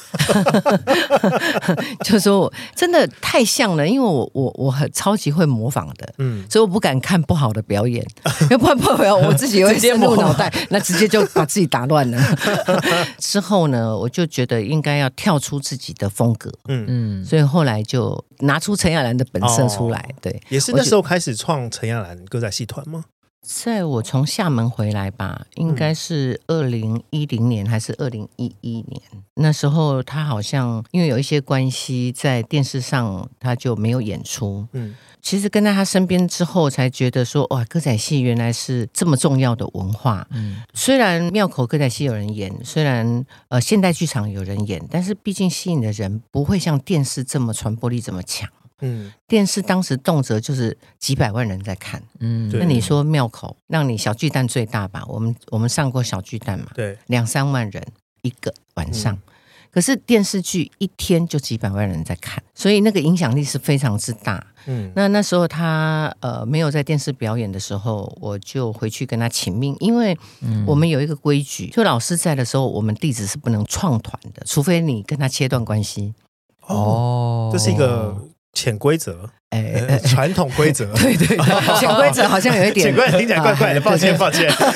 就说我真的太像了，因为我很超级会模仿的，所以我不敢看不好的表演，要不然我自己会陷入脑袋，那直接就把自己打乱了。之后呢，我就觉得应该要跳出自己的风格，所以后来就拿出陈雅兰的本色出来，对， 也是那时候开始创陈雅兰歌仔戏团吗？ 在我从厦门回来吧，应该是2010年还是2011年，那时候他好像因为有一些关系，在电视上他就没有演出。其实跟在他身边之后，才觉得说哇，歌仔戏原来是这么重要的文化。虽然庙口歌仔戏有人演，虽然现代剧场有人演，但是毕竟吸引的人不会像电视这么传播力这么强。电视当时动辄就是几百万人在看，那你说庙口让你小巨蛋最大吧，我们上过小巨蛋嘛，对，2-3万人一个晚上，可是电视剧一天就几百万人在看，所以那个影响力是非常之大。那时候他没有在电视表演的时候，我就回去跟他请命，因为我们有一个规矩，就老师在的时候，我们弟子是不能创团的，除非你跟他切断关系。这是一个潜规则，传统规则，对， 潜规则好像有一点， 潜规则听起来怪怪的，抱歉。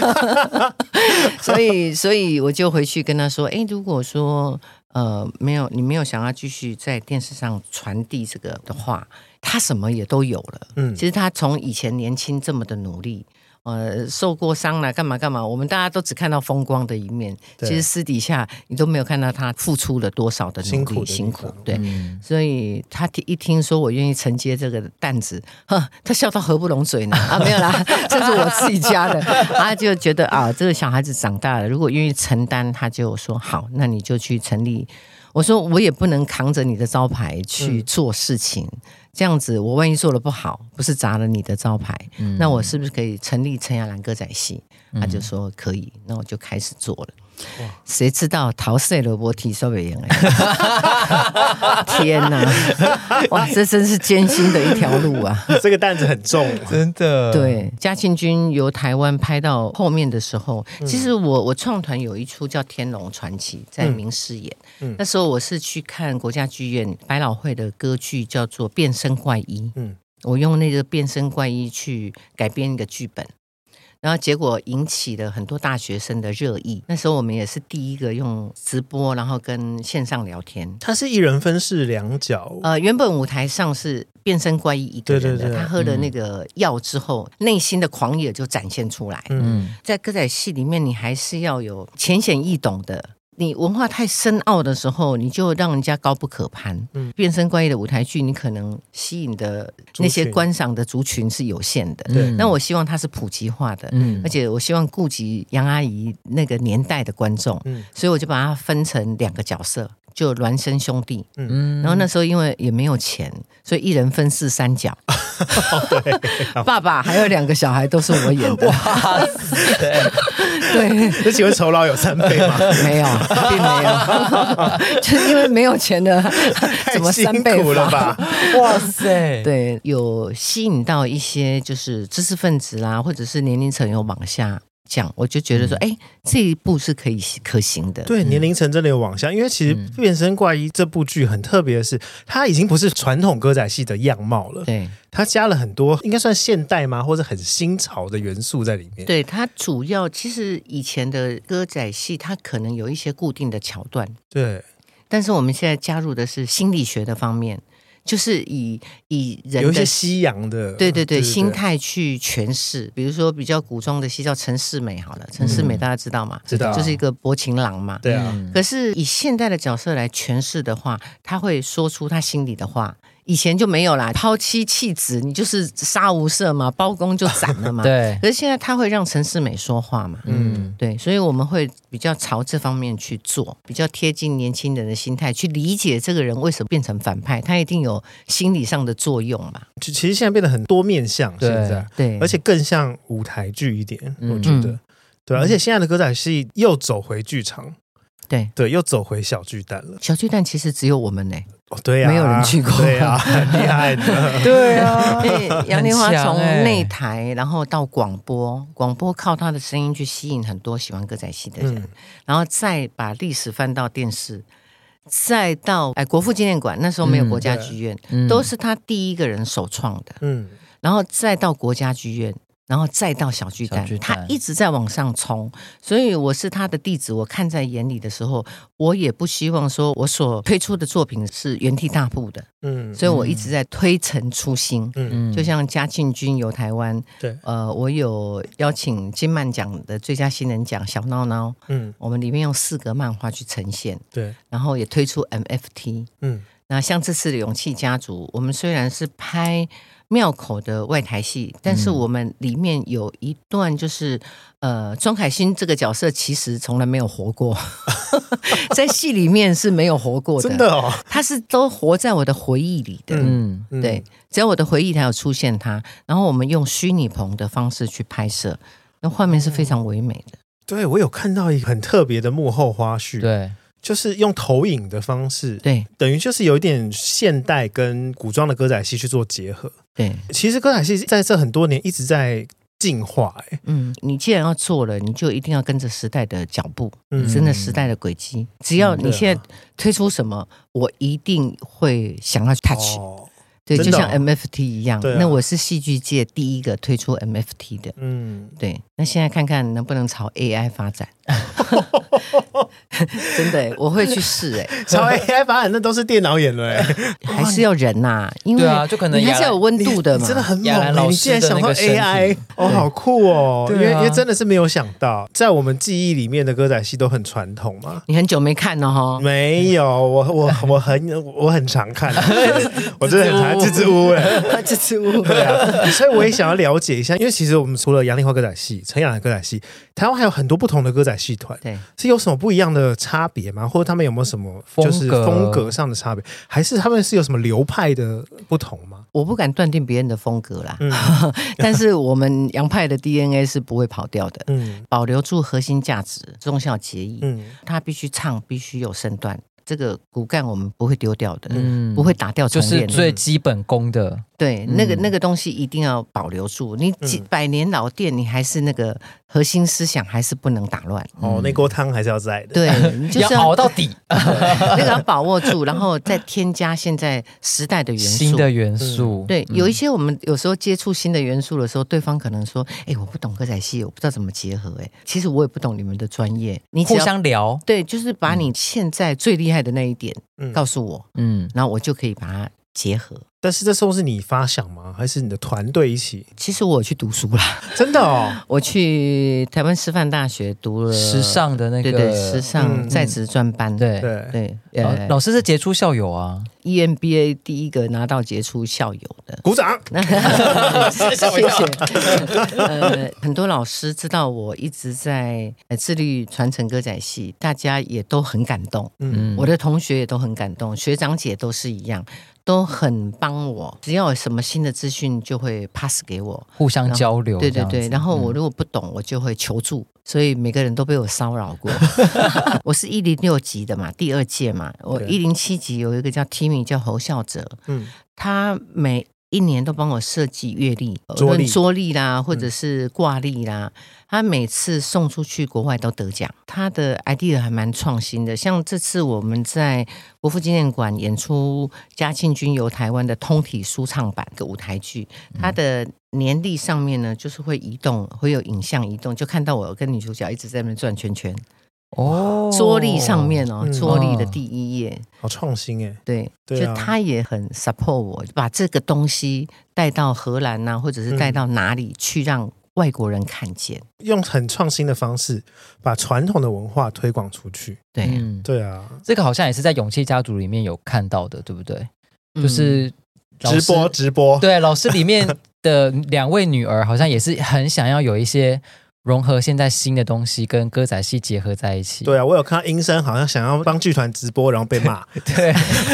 所以我就回去跟他说，如果说你没有想要继续在电视上传递这个的话，他什么也都有了。其实他从以前年轻这么的努力。受过伤了，干嘛？我们大家都只看到风光的一面，其实私底下你都没有看到他付出了多少的努力辛苦。对，所以他一听说我愿意承接这个担子，他笑到合不拢嘴呢。没有啦，这是我自己家的。他就觉得这个小孩子长大了，如果愿意承担，他就说好，那你就去成立。我说我也不能扛着你的招牌去做事情。这样子我万一做得不好，不是砸了你的招牌，那我是不是可以成立陈雅兰歌仔戏？他就说可以，那我就开始做了。谁知道桃色萝卜提收尾赢天哪！哇，这真是艰辛的一条路啊！ 这个担子很重， 真的。 对，嘉庆君由台湾拍到后面的时候，其实我创团有一出叫《天龙传奇》，在明视演。那时候我是去看国家剧院百老汇的歌剧，叫做《变身怪医》。我用那个变身怪医去改编一个剧本。然后结果引起了很多大学生的热议。那时候我们也是第一个用直播，然后跟线上聊天。 他是一人分饰2角。 原本舞台上是变身怪异一个人的，对，他喝了那个药之后，内心的狂野就展现出来。在歌仔戏里面，你还是要有浅显易懂的。你文化太深奥的时候，你就让人家高不可攀。变身怪异的舞台剧，你可能吸引的那些观赏的族群是有限的。那我希望它是普及化的，而且我希望顾及杨阿姨那个年代的观众，所以我就把它分成2个角色，就孪生兄弟。然后那时候因为也没有钱，所以一人分饰3角。 爸爸还有2个小孩都是我演的。 哇塞， 对， 那请问酬劳有3倍吗？ 没有，并没有，就是因为没有钱的，怎么3倍太辛苦了吧？ 哇塞， 对，有吸引到一些就是知识分子啦，或者是年龄层有往下降，我就觉得说，这一步是可行的。 对，年龄层真的有往下，因为其实《变身怪医》这部剧很特别的是，它已经不是传统歌仔戏的样貌了， 对， 它加了很多应该算现代吗，或者很新潮的元素在里面。 对，它主要其实以前的歌仔戏，它可能有一些固定的桥段， 对， 但是我们现在加入的是心理学的方面。就是以人的有一些西洋的， 对心态去诠释，比如说比较古装的戏叫陈世美好了，陈世美大家知道吗？ 知道， 就是一个薄情郎嘛。 对啊。 可是以现代的角色来诠释的话，他会说出他心里的话。以前就没有啦，抛妻弃子，你就是杀无赦嘛，包公就斩了嘛。 对。 可是现在他会让陈世美说话嘛，对，所以我们会比较朝这方面去做，比较贴近年轻人的心态，去理解这个人为什么变成反派，他一定有心理上的作用嘛。 其实现在变得很多面向，现在对， 而且更像舞台剧一点，我觉得，对，而且现在的歌仔戏又走回剧场。对，又走回小巨蛋了。 小巨蛋其实只有我们呢。 对啊， 没有人去过。 对啊，很厉害的。 对啊， 因为杨丽花从内台，然后到广播，广播靠她的声音去吸引很多喜欢歌仔戏的人，然后再把历史翻到电视，再到国父纪念馆，那时候没有国家剧院，都是他第一个人首创的。然后再到国家剧院。然后再到小巨蛋，他一直在往上冲，所以我是他的弟子，我看在眼里的时候，我也不希望说我所推出的作品是原地踏步的，所以我一直在推陈出新，就像嘉庆君游台湾， 对， 我有邀请金漫奖的最佳新人奖小闹闹，我们里面用4格漫画去呈现， 对， 然后也推出 MFT，那像这次的勇气家族，我们虽然是拍庙口的外台戏，但是我们里面有一段就是庄凯欣这个角色其实从来没有活过在戏里面是没有活过的， 真的哦， 他是都活在我的回忆里的。对，只要我的回忆才有出现他，然后我们用虚拟棚的方式去拍摄，那画面是非常唯美的。 对，我有看到一个很特别的幕后花絮， 对， 就是用投影的方式， 对， 等于就是有一点现代跟古装的歌仔戏去做结合。 对， 其实歌仔戏在这很多年一直在进化。 你既然要做了，你就一定要跟着时代的脚步，真的时代的轨迹。只要你现在推出什么，我一定会想要去 touch。对，就像 MFT 一样，那我是戏剧界第一个推出 MFT 的。对，那现在看看能不能朝 AI 发展。真的，我会去试。 朝 AI 发展那都是电脑演了， 还是要人呐，因为就可能你还是要有温度的嘛。 你真的很猛，你竟然想到 AI， 好酷哦！因为真的是没有想到，在我们记忆里面的歌仔戏都很传统嘛。 你很久没看了哈？ 没有，我很常看，我真的很常支支吾吾的支支吾吾。 对啊，所以我也想要了解一下，因为其实我们除了杨丽花歌仔戏、陈雅兰歌仔戏，台湾还有很多不同的歌仔戏团， 对， 是有什么不一样的差别吗？或者他们有没有什么就是风格上的差别，还是他们是有什么流派的不同吗？ 我不敢断定别人的风格啦，但是我们洋派的 DNA 是不会跑掉的，保留住核心价值，忠孝节义，他必须唱，必须有身段。这个骨干我们不会丢掉的，不会打掉重练， 就是最基本功的。 对，那个东西一定要保留住。你100年老店，你还是那个核心思想还是不能打乱。 那锅汤还是要在的。 对，你就是要熬到底， 那个要把握住，然后再添加现在时代的元素， 新的元素。 对，有一些我们有时候接触新的元素的时候，对方可能说：“我不懂歌仔戏，我不知道怎么结合。”其实我也不懂你们的专业，你互相聊。 对，就是把你现在最厉害的那一点告诉我，然后我就可以把它结合。 但是这时候是你发想吗？还是你的团队一起？ 其实我有去读书啦， 真的哦， 我去台湾师范大学读了时尚的那个， 对，时尚在职专班， 对，老师是杰出校友啊 ，EMBA 第一个拿到杰出校友的， 鼓掌， 谢谢。很多老师知道我一直在致力传承歌仔戏，大家也都很感动，我的同学也都很感动，学长姐都是一样。都很棒帮我，只要有什么新的资讯就会 pass 给我， 互相交流。 对对对，然后我如果不懂，我就会求助。所以每个人都被我骚扰过。我是106级的嘛，第2届嘛。我107级有一个叫 Timmy 叫侯孝哲，他每1年都帮我设计月历、桌历啦，或者是挂历啦。他每次送出去国外都得奖，他的 idea 还蛮创新的。像这次我们在国父纪念馆演出嘉庆君游台湾的通体舒畅版的舞台剧，它的年历上面呢，就是会移动，会有影像移动，就看到我跟女主角一直在那边转圈圈。桌历上面桌历的第1页， 好创新哎！ 对，就他也很 support 我，把这个东西带到荷兰啊，或者是带到哪里去让外国人看见， 用很创新的方式把传统的文化推广出去。 对， 对啊， 这个好像也是在勇气家族里面有看到的，对不对？就是直播， 对，老师里面的2位女儿好像也是很想要有一些融合现在新的东西跟歌仔戏结合在一起。 对啊，我有看到英生好像想要帮剧团直播，然后被骂。 对，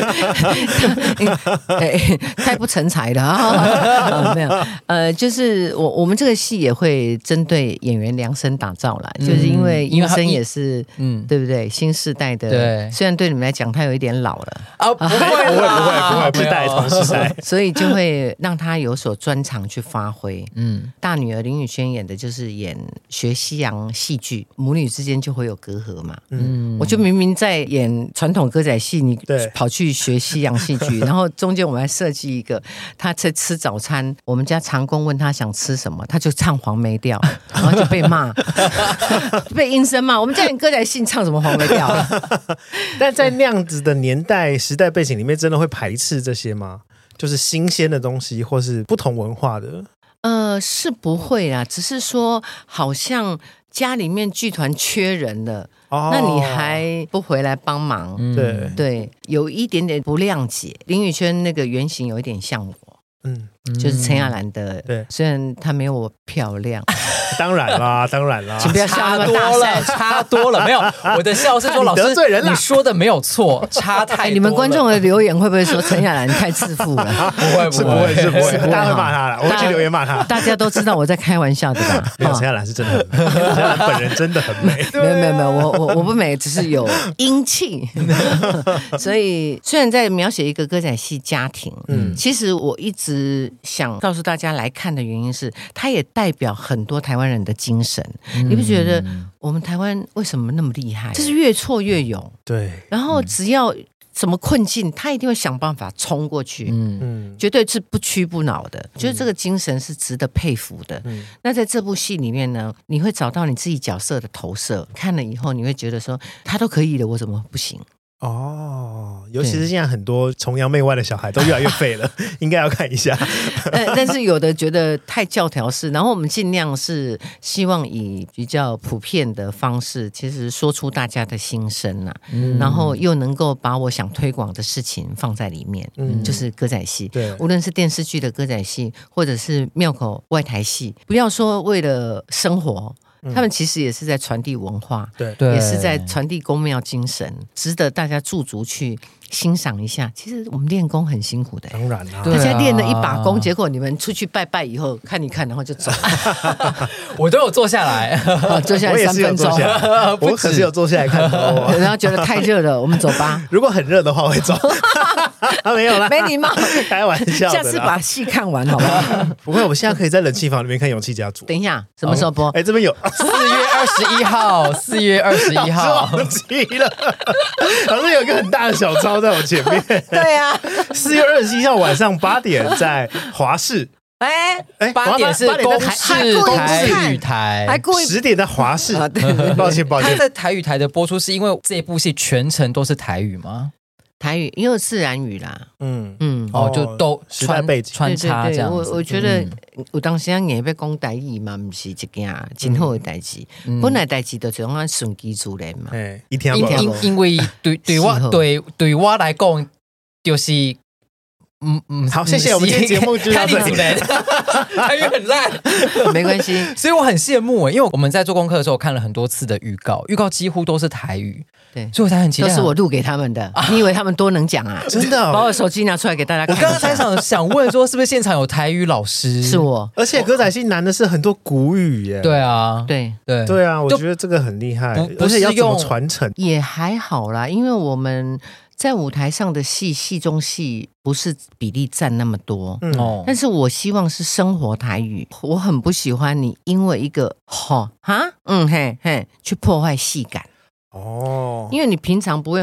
太不成才了没有，就是我们这个戏也会针对演员量身打造啦，就是因为英生也是对不对？新世代的， 对， 虽然对你们来讲他有一点老了不会， 不带同时代， 所以就会让他有所专长去发挥。大女儿林宇轩演的就是演学西洋戏剧，母女之间就会有隔阂嘛。我就明明在演传统歌仔戏，你跑去学西洋戏剧，然后中间我们还设计一个，他在吃早餐，我们家长工问他想吃什么，他就唱黄梅调，然后就被骂，被阴声骂。我们家演歌仔戏唱什么黄梅调？ 但在那样子的年代时代背景里面，真的会排斥这些吗？就是新鲜的东西，或是不同文化的？ 是不会啦，只是说好像家里面剧团缺人了，那你还不回来帮忙？对，有一点点不谅解。林宇轩那个原型有一点像我，就是陈亚兰的，虽然她没有我漂亮。 当然啦， 请不要笑那么大声， 差多了。没有，我的笑是说老师得罪人了， 你说的没有错，差太多了。 你们观众的留言会不会说陈亚兰太自负了？ 不会，大家会骂他了，我会去留言骂他。 大家都知道我在开玩笑的吧？ 没有，陈亚兰是真的很美，陈亚兰本人真的很美。 没有，我不美，只是有英气。所以虽然在描写一个歌仔戏家庭，其实我一直想告诉大家来看的原因是，它也代表很多台湾人的精神。你不觉得我们台湾为什么那么厉害？就是越挫越勇。对，然后只要什么困境，他一定会想办法冲过去。绝对是不屈不挠的。觉得这个精神是值得佩服的。那在这部戏里面呢，你会找到你自己角色的投射，看了以后你会觉得说，他都可以了，我怎么不行？ 尤其是现在很多崇洋媚外的小孩都越来越废了，应该要看一下。 但是有的觉得太教条式，然后我们尽量是希望以比较普遍的方式，其实说出大家的心声然后又能够把我想推广的事情放在里面，就是歌仔戏。无论是电视剧的歌仔戏，或者是庙口外台戏，不要说为了生活。他们其实也是在传递文化，也是在传递公庙精神，值得大家驻足去欣赏一下。其实我们练功很辛苦的， 当然啦， 大家练了一把功，结果你们出去拜拜以后看一看，然后就走。 我都有坐下来， 坐下来3分钟， 我可是有坐下来看然后觉得太热了，我们走吧。 如果很热的话会走。没有啦， 没礼貌， 开玩笑的。 下次把戏看完好不好？ 不会，我们现在可以在冷气房里面看《勇气家族》。 等一下，什么时候播？ 这边有 4月21号，4月21号， 忘记了。老师有一个很大的小抄在我前面。 对啊 ，4月21号晚上8点在华视。 8点是公视台语台， 还故意 10点在华视。抱歉。 他在台语台的播出是因为这部戏全程都是台语吗？ 台语因为自然语啦， 就都时代背景穿插这样子。 我觉得有当时也要讲台语嘛，不是一件真好的代志。本来代志就是讲顺其自然嘛。 一天因为对我来讲，就是好，谢谢，我们今天节目就到这里。 台语很烂， 没关系。 所以我很羡慕因为我们在做功课的时候看了很多次的预告几乎都是台语， 对， 所以我才很期待。 都是我录给他们的，你以为他们多能讲啊？ 真的把我手机拿出来给大家看。 我刚刚才想问说，是不是现场有台语老师？ 是我， 而且歌仔戏难的是很多古语耶。 对啊， 对对啊，我觉得这个很厉害， 不是而且要怎么传承也还好啦，因为我们在舞台上的戏中戏不是比例占那么多，但是我希望是生活台语，我很不喜欢你因为一个去破坏戏感。因为你平常不会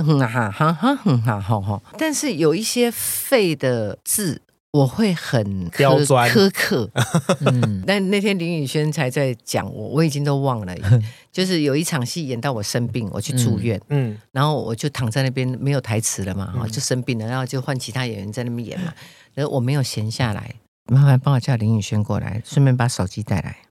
但是有一些废的字我会很刁钻苛刻。但那天林宇轩才在讲我已经都忘了。就是有一场戏演到我生病，我去住院，然后我就躺在那边没有台词了嘛，就生病了，然后就换其他演员在那边演嘛，然后我没有闲下来，麻烦帮我叫林宇轩过来，顺便把手机带来。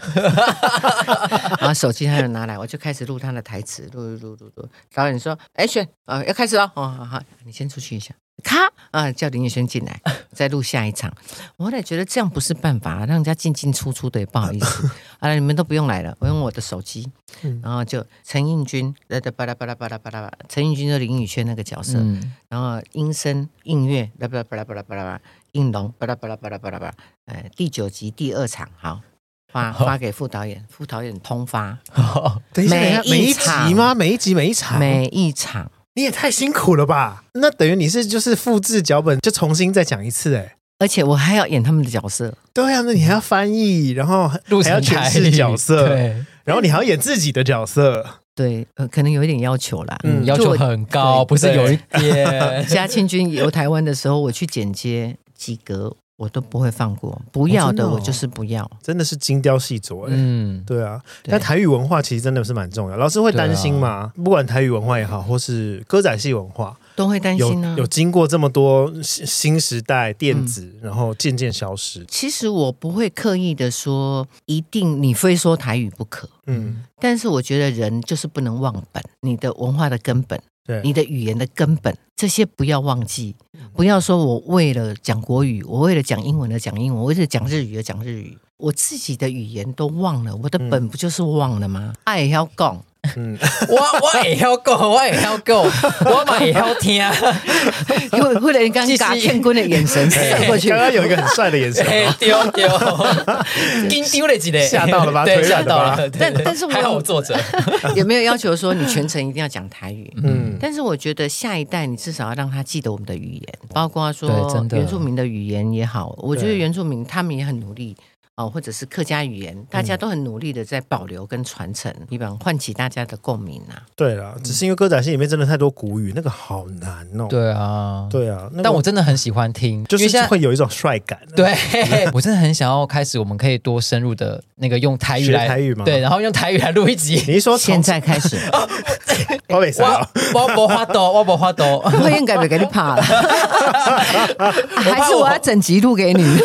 然后手机他就拿来，我就开始录他的台词，录。导演说：“轩，要开始了，好，你先出去一下。”咔叫林宇轩进来，再录下一场。我后来觉得这样不是办法，让人家进进出出的也不好意思。你们都不用来了，我用我的手机。然后就陈映君，巴拉巴拉巴拉巴拉，陈映君就林宇轩那个角色。然后音声、音乐，巴拉巴拉巴拉巴拉，应龙，巴拉巴拉巴拉巴拉巴拉。第9集第2场，好。发给副导演，副导演通发。 等一下，每一集吗？每一集每一场， 每一场。 你也太辛苦了吧？那等于你是就是复制脚本，就重新再讲一次而且我还要演他们的角色。 对啊，那你还要翻译，然后还要诠释角色，然后你还要演自己的角色。 对，可能有一点要求啦， 要求很高，不是有一点。 嘉庆君游台湾的时候，我去剪接几格。我都不会放过，不要的我就是不要， 真的是精雕细琢。对啊，但台语文化其实真的是蛮重要。老师会担心吗？不管台语文化也好，或是歌仔戏文化， 都会担心啊。 有经过这么多新时代电子，然后渐渐消失。 其实我不会刻意的说，一定你非说台语不可。但是我觉得人就是不能忘本，你的文化的根本。你的语言的根本，这些不要忘记。不要说我为了讲国语，我为了讲英文而讲英文，我为了讲日语而讲日语，我自己的语言都忘了，我的本不就是忘了吗？爱也要讲。 我也要讲，我也要讲，我嘛也要听。 因为忽然刚刚天quân的眼神射过去， 刚刚有一个很帅的眼神， 丢，惊丢了几个， 吓到了吧？ 对，吓到了。 但是还好我坐着， 也没有要求说你全程一定要讲台语。但是我觉得下一代你至少要让他记得我们的语言，包括说原住民的语言也好，我觉得原住民他们也很努力。或者是客家语言，大家都很努力的在保留跟传承，一般唤起大家的共鸣啊。 对啦，只是因为歌仔戏里面真的太多古语，那个好难哦。 对啊， 但我真的很喜欢听， 就是会有一种帅感。 对，我真的很想要开始，我们可以多深入的那个用台语来学台语吗？ 对，然后用台语来录一集。 你说现在开始？ 我没啥， 我没法度， 我应该没给你怕了，还是我要整集录给你？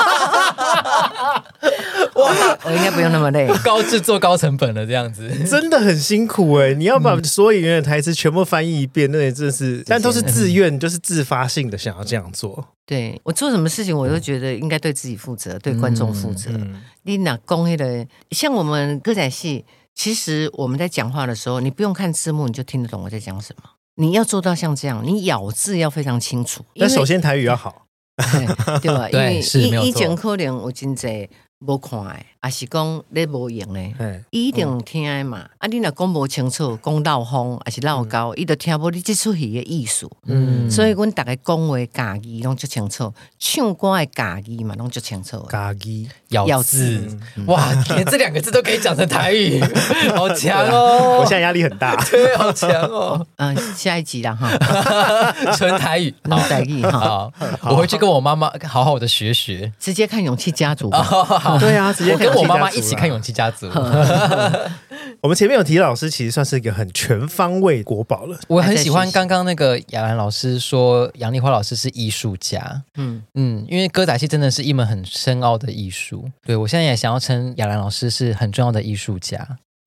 我应该不用那么累， 高制作高成本了这样子， 真的很辛苦你要把所有演员的台词全部翻译一遍，那也真是，但都是自愿，就是自发性的想要这样做。 对，我做什么事情我都觉得应该对自己负责，对观众负责。你哪公的，像我们歌仔戏，其实我们在讲话的时候，你不用看字幕，你就听得懂我在讲什么。你要做到像这样，你咬字要非常清楚。 但首先台语要好， 对吧？ 对， 因为以前可能有真侪无看的，也是讲你无用的，一定听的嘛。你若讲无清楚，讲闹风还是闹高，伊就听不你这出戏的意思。所以阮大家讲话家己拢就清楚，唱歌的家己嘛拢就清楚。 家己咬字，哇，连这2个字都可以讲成台语，好强哦！ 我现在压力很大， 对，好强哦。 下一集啦哈， 纯台语， 弄台语哈。 我回去跟我妈妈好好的学， 直接看《勇气家族》吧。 对啊，直接我跟我妈妈一起看《勇气家族》。 我们前面有提老师，其实算是一个很全方位国宝了。 我很喜欢刚刚那个雅兰老师说杨丽花老师是艺术家。因为歌仔戏真的是一门很深奥的艺术。对，我现在也想要称雅兰老师是很重要的艺术家。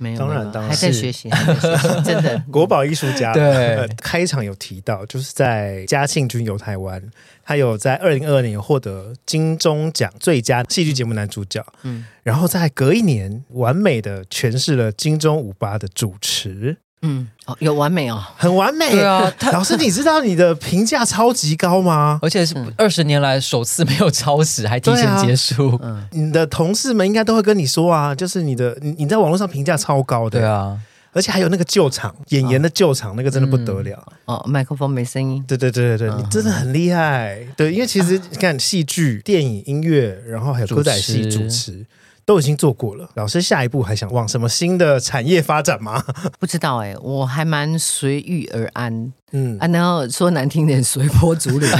没有， 当然还在学习，还在学习，真的。 国宝艺术家。 对， 开场有提到，就是在嘉庆君游台湾，他有在2022年有获得金钟奖最佳戏剧节目男主角。然后在隔一年，完美的诠释了金钟58的主持。 有完美哦， 很完美。 对啊， 老师，你知道你的评价超级高吗？ 而且是20年来首次没有超时，还提前结束。 你的同事们应该都会跟你说啊，就是你在网络上评价超高的。 对啊， 而且还有那个救场，演员的救场，那个真的不得了。 麦克风没声音。 对，你真的很厉害。对，因为其实你看戏剧、电影、音乐，然后还有歌仔戏主持。都已经做过了，老师下一步还想往什么新的产业发展吗？ 不知道我还蛮随遇而安，然后说难听点随波逐流。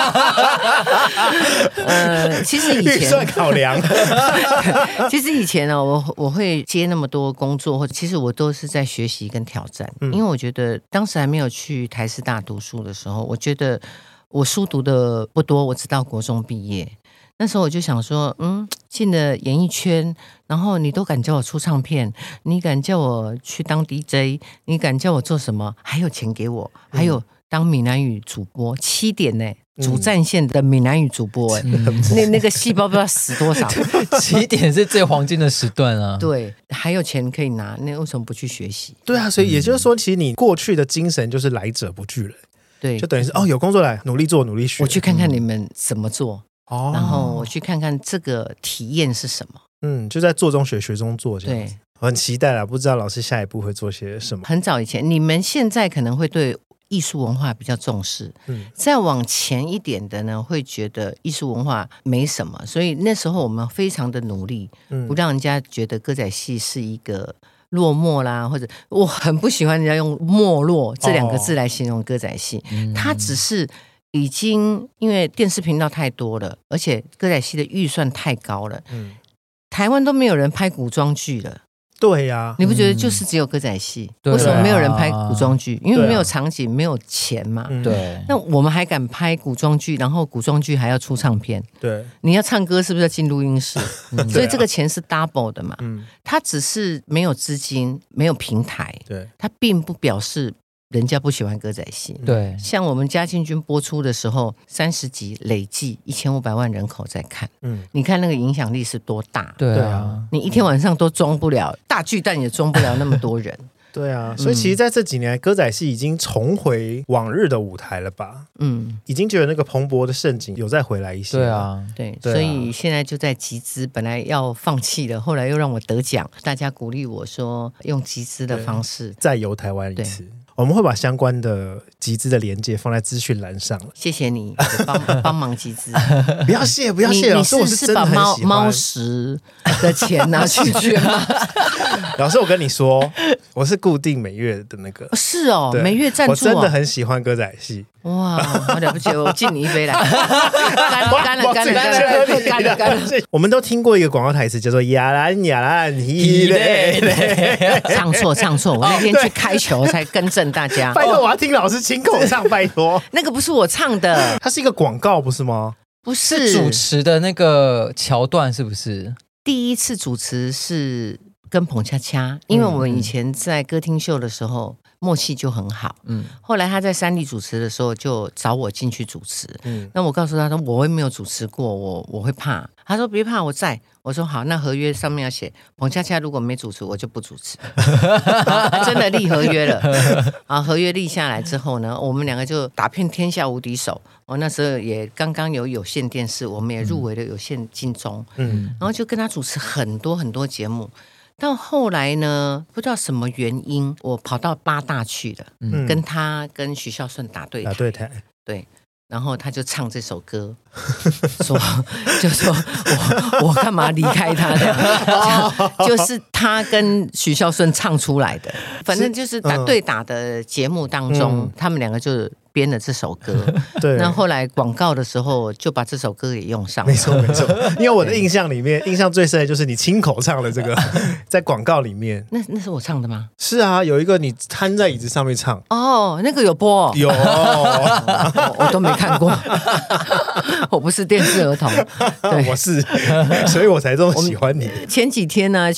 其实以前预算考量， 其实以前呢，我会接那么多工作，或者其实我都是在学习跟挑战，因为我觉得当时还没有去台师大读书的时候，我觉得我书读的不多，我直到国中毕业。那时候我就想说，进了演艺圈，然后你都敢叫我出唱片，你敢叫我去当 DJ， 你敢叫我做什么？还有钱给我，还有当闽南语主播，7点呢，主战线的闽南语主播，那个细胞不知道死多少。 7点是最黄金的时段啊。 对，还有钱可以拿，那为什么不去学习？ 对啊，所以也就是说，其实你过去的精神就是来者不拒人。 对， 就等于是有工作来，努力做，努力学。 我去看看你们怎么做。然后我去看看这个体验是什么。 就在做中学，学中做这样子。 对， 我很期待啦，不知道老师下一步会做些什么。 很早以前，你们现在可能会对艺术文化比较重视，再往前一点的呢，会觉得艺术文化没什么，所以那时候我们非常的努力，不让人家觉得歌仔戏是一个落寞啦，或者我很不喜欢人家用没落这2个字来形容歌仔戏，它只是已经因为电视频道太多了，而且歌仔戏的预算太高了，台湾都没有人拍古装剧了。 对呀， 你不觉得就是只有歌仔戏？为什么没有人拍古装剧？因为没有场景，没有钱嘛。 对， 那我们还敢拍古装剧，然后古装剧还要出唱片。 对， 你要唱歌是不是要进录音室？所以这个钱是 double 的嘛。它只是没有资金，没有平台。 对， 它并不表示人家不喜欢歌仔戏。 对， 像我们嘉庆君播出的时候，30集累计1500万人口在看，你看那个影响力是多大？ 对啊， 你一天晚上都装不了，大巨蛋也装不了那么多人。 对啊，所以其实在这几年，歌仔戏已经重回往日的舞台了吧？已经觉得那个蓬勃的盛景有再回来一些。 对啊， 对，所以现在就在集资，本来要放弃了，后来又让我得奖，大家鼓励我说用集资的方式再游台湾一次。我们会把相关的集资的连结放在资讯栏上。 谢谢你帮忙集资。 不要谢，不要谢，老师，我是真的很喜欢。 把猫食的钱拿去捐吗？ 老师，我跟你说，我是固定每月的那个。 是哦，每月赞助。 我真的很喜欢歌仔戏。 哇，好了不起，我敬你一杯来。干了。 我们都听过一个广告台词，叫做“亚兰亚兰伊嘞”。 唱错，我那天去开球才更正大家。 拜托，我要听老师亲口唱，拜托。 那个不是我唱的， 它是一个广告，不是吗？ 不是主持的那个桥段，是不是？ 第一次主持是跟彭恰恰，因为我们以前在歌厅秀的时候默契就很好。后来他在三立主持的时候就找我进去主持。那我告诉他说我也没有主持过，我会怕。他说别怕，我在。我说好，那合约上面要写彭恰恰如果没主持我就不主持。真的立合约了。合约立下来之后呢，我们2个就打遍天下无敌手。我那时候也刚刚有线电视，我们也入围了有线金钟。然后就跟他主持很多很多节目。到后来呢，不知道什么原因，我跑到8大去了，跟他跟许孝顺打对台。对，然后他就唱这首歌，说我干嘛离开他的？就是他跟许孝顺唱出来的，反正就是对打的节目当中，他们2个就编了这首歌。 对， 那后来广告的时候就把这首歌给用上。 没错，因为我的印象里面，印象最深的就是你亲口唱的这个，在广告里面。 那是我唱的吗？ 是啊，有一个你瘫在椅子上面唱。 那个有播？ 有。 我都没看过。我不是电视儿童。对， 我是，所以我才这么喜欢你。 前几天呢，去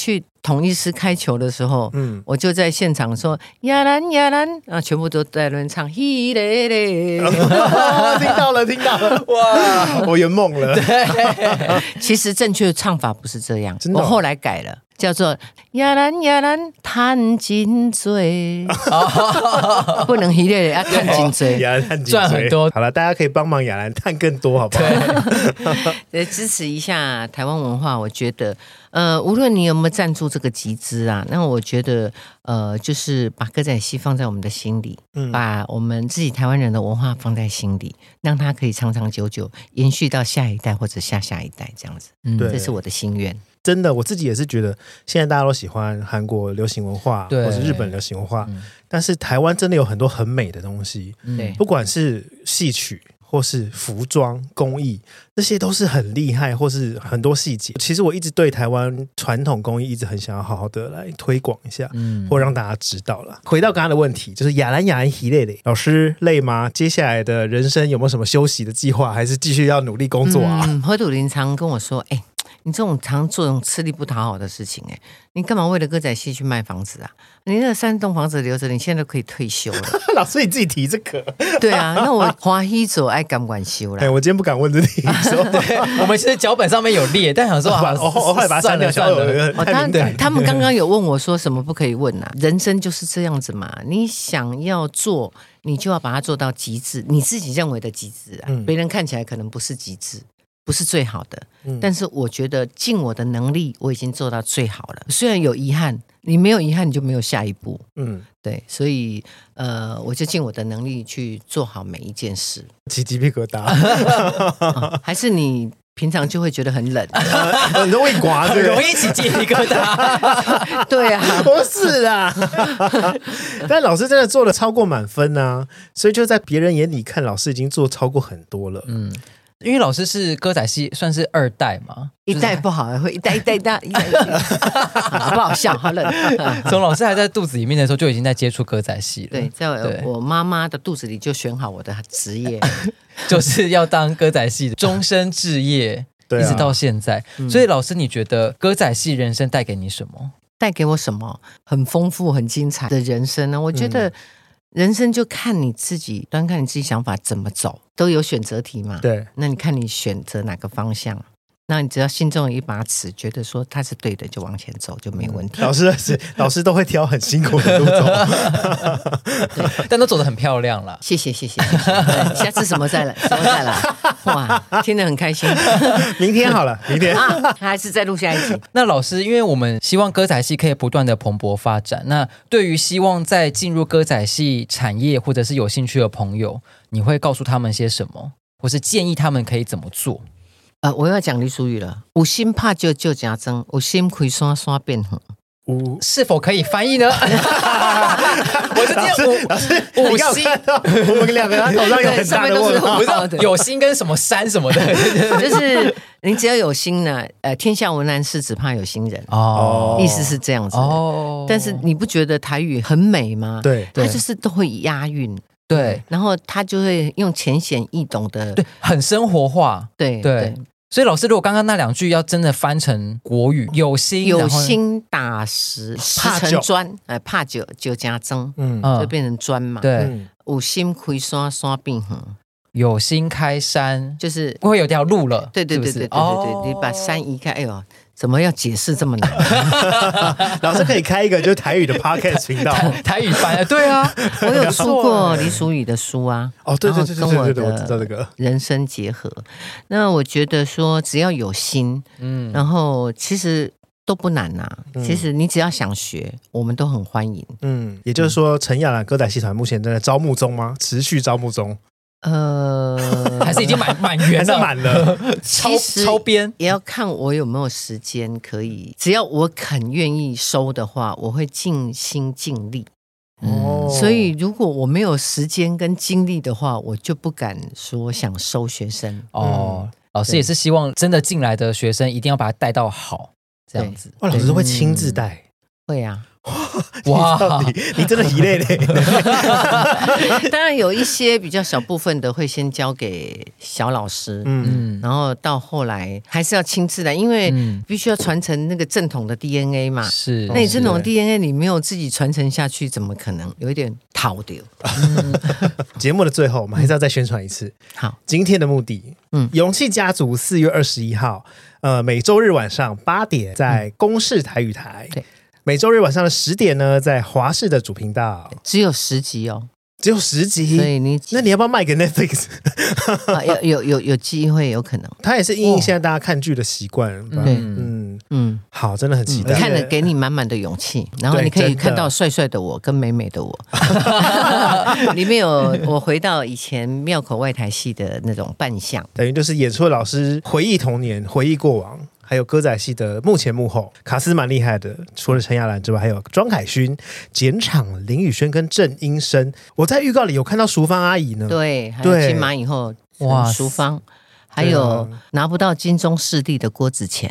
统一师开球的时候，我就在现场说亚兰亚兰，啊，全部都在那边唱嘿嘞嘞， 听到了，哇，我圆梦了。 其实正确的唱法不是这样， 真的我后来改了。叫做亚兰亚兰探金嘴，不能一类要探金嘴， 亚兰探金嘴赚很多。 好了，大家可以帮忙亚兰探更多，好不好？ 支持一下台湾文化，我觉得，无论你有没有赞助这个集资啊，那我觉得，就是把歌仔戏放在我们的心里，把我们自己台湾人的文化放在心里，让它可以长长久久延续到下一代或者下下一代这样子。 对， 这是我的心愿。 真的，我自己也是觉得，现在大家都喜欢韩国流行文化，或是日本流行文化，但是台湾真的有很多很美的东西， 对， 不管是戏曲或是服装工艺，这些都是很厉害，或是很多细节。其实我一直对台湾传统工艺一直很想要好好的来推广一下，或让大家知道啦。回到刚刚的问题，就是亚兰喜累累，老师累吗？接下来的人生有没有什么休息的计划，还是继续要努力工作啊？ 何土林常跟我说，你这种常做这种吃力不讨好的事情，你干嘛为了歌仔戏去卖房子啊？你那3栋房子留着，你现在都可以退休了。 老师你自己提这个， 对啊，那我欢喜做爱敢管修啦。 我今天不敢问这题， 我们其实脚本上面有列，但想说我后来把它删掉，算了。 他们刚刚有问我说什么不可以问啊？人生就是这样子嘛，你想要做，你就要把它做到极致，你自己认为的极致啊，别人看起来可能不是极致。不是最好的，但是我觉得尽我的能力，我已经做到最好了。虽然有遗憾，你没有遗憾，你就没有下一步。对，所以我就尽我的能力去做好每一件事。 起鸡皮疙瘩， 还是你平常就会觉得很冷， 很容易刮， 很容易起鸡皮疙瘩。 对啊， 不是啦。但老师真的做了超过满分啊，所以就在别人眼里看，老师已经做超过很多了。 因为老师是歌仔戏算是2代嘛， 一代不好，会一代不好笑，好冷。 从老师还在肚子里面的时候就已经在接触歌仔戏了。 对，在我妈妈的肚子里就选好我的职业， 就是要当歌仔戏的终身志业，一直到现在。所以老师，你觉得歌仔戏人生带给你什么？ 带给我什么？很丰富、很精彩的人生呢？我觉得。人生就看你自己，端看你自己想法怎么走，都有选择题嘛。 对， 那你看你选择哪个方向，那你只要心中有一把尺，觉得说它是对的，就往前走就没问题。 老师都会挑很辛苦的路走， 但都走得很漂亮啦。 谢谢。下次什么再来？哇，听得很开心。 明天好了，明天还是再录下一集。 那老师，因为我们希望歌仔戏可以不断的蓬勃发展，那对于希望在进入歌仔戏产业或者是有兴趣的朋友，你会告诉他们些什么，或是建议他们可以怎么做？ 我要讲俚俗语了，有心拍就加增，有心开山变远。 是否可以翻译呢？我是老师，五星，我们两个人头上有很大的问号， 不是有心跟什么山什么的， 就是你只要有心呢，天下无难事，只怕有心人。意思是这样子。但是你不觉得台语很美吗？ 对， 它就是都会押韵。 对， 然后他就会用浅显易懂的， 对，很生活化。对。所以老师，如果刚刚那2句要真的翻成国语，有心打石成砖，怕酒加增，就变成砖嘛。 对， 有心开山变远， 有心开山， 就是会有条路了。 对，你把山移开，哎呦。怎么要解释这么难？ 老师可以开一个就是台语的 podcast 频道， 台语版。对啊， 我有出过俚俗语的书啊。 对，我知道这个人生结合。那我觉得说只要有心，然后其实都不难呐。其实你只要想学，我们都很欢迎。 也就是说，陈亚兰歌仔戏团目前正在招募中吗？持续招募中。 还是已经满员了， 满了， 超编也要看我有没有时间可以，只要我肯愿意收的话，我会尽心尽力。所以如果我没有时间跟精力的话，我就不敢说想收学生。 老师也是希望真的进来的学生一定要把他带到好，这样子。 老师会亲自带。 会啊。 哇，你真的一类嘞。 当然有一些比较小部分的会先交给小老师，然后到后来还是要亲自来，因为必须要传承那个正统的 DNA 嘛。 是， 那你正统的 DNA 你没有自己传承下去，怎么可能？有一点逃掉。 节目的最后，我们还是要再宣传一次。 好， 今天的目的，勇气家族4月21号，每周日晚上8点在公视台语台。对。每周日晚上的10点呢，在华视的主频道， 只有10集哦， 只有10集， 所以那你要不要卖给 Netflix？ 有机会，有可能。 他也是因应现在大家看剧的习惯，好，真的很期待， 看了给你满满的勇气，然后你可以看到帅帅的我跟美美的我，里面有我回到以前庙口外台戏的那种扮相， 等于就是演出的老师回忆童年，回忆过往。还有歌仔戏的幕前幕后，卡斯蛮厉害的。除了陈雅兰之外，还有庄凯勋、简场、林宇轩跟郑英生。我在预告里有看到淑芳阿姨呢， 对，还有金马以后淑芳，还有拿不到金钟视帝的郭子乾。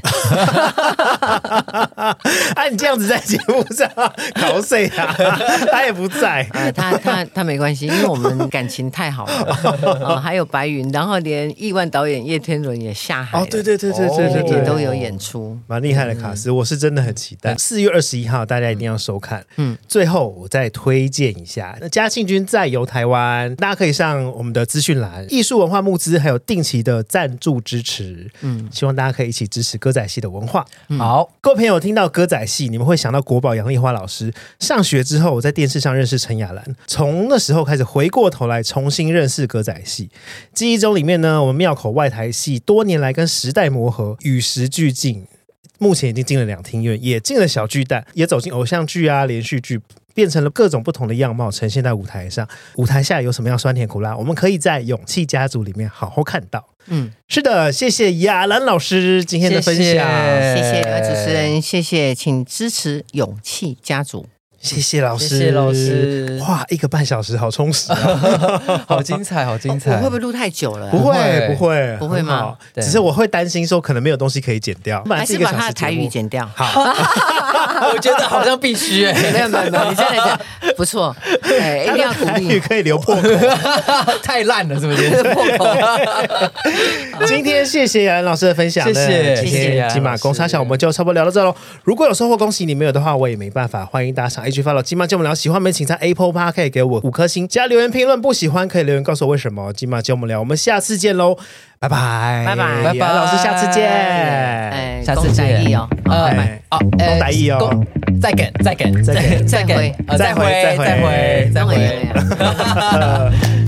你这样子在节目上考谁啊？他也不在。 他没关系，因为我们感情太好了。还有白云，然后连亿万导演叶天伦也下海。 对， 也都有演出， 蛮厉害的卡司，我是真的很期待。4月21号大家一定要收看。最后我再推荐一下，嘉庆君在游台湾，大家可以上我们的资讯栏，艺术文化募资还有定期的赞助支持。希望大家可以一起支持歌仔戏的文化。 好， 各位朋友听到歌仔戏，你们会想到国宝杨丽花老师。上学之后，我在电视上认识陈雅兰，从那时候开始回过头来重新认识歌仔戏。记忆中里面呢，我们庙口外台戏多年来跟时代磨合，与时俱进。目前已经进了2厅院，也进了小巨蛋，也走进偶像剧啊、连续剧，变成了各种不同的样貌呈现在舞台上。舞台下有什么样酸甜苦辣，我们可以在勇气家族里面好好看到。是的，谢谢雅兰老师今天的分享， 谢谢两位主持人，谢谢，请支持勇气家族。 谢谢老师， 谢谢老师。 哇，1个半小时，好充实好精彩，好精彩。 我会不会录太久了？ 不会吗？ 只是我会担心说可能没有东西可以剪掉， 还是把他的台语剪掉？ 好， 我觉得好像必须。 没有，你再来讲，不错，一定要鼓励。 台语可以留破口， 太烂了，是不是？ 破口。 今天谢谢雅兰老师的分享， 谢谢。 金马公沙小我们就差不多聊到这喽。如果有收获，恭喜你；没有的话，我也没办法。欢迎大家上follow 金马就我们聊，喜欢们请在 Apple Podcast 可以给我5颗星加留言评论，不喜欢可以留言告诉我为什么。金马就我们聊，我们下次见喽，拜拜拜拜拜拜，老师下次见， 下次见哦， 公台义哦， 再会。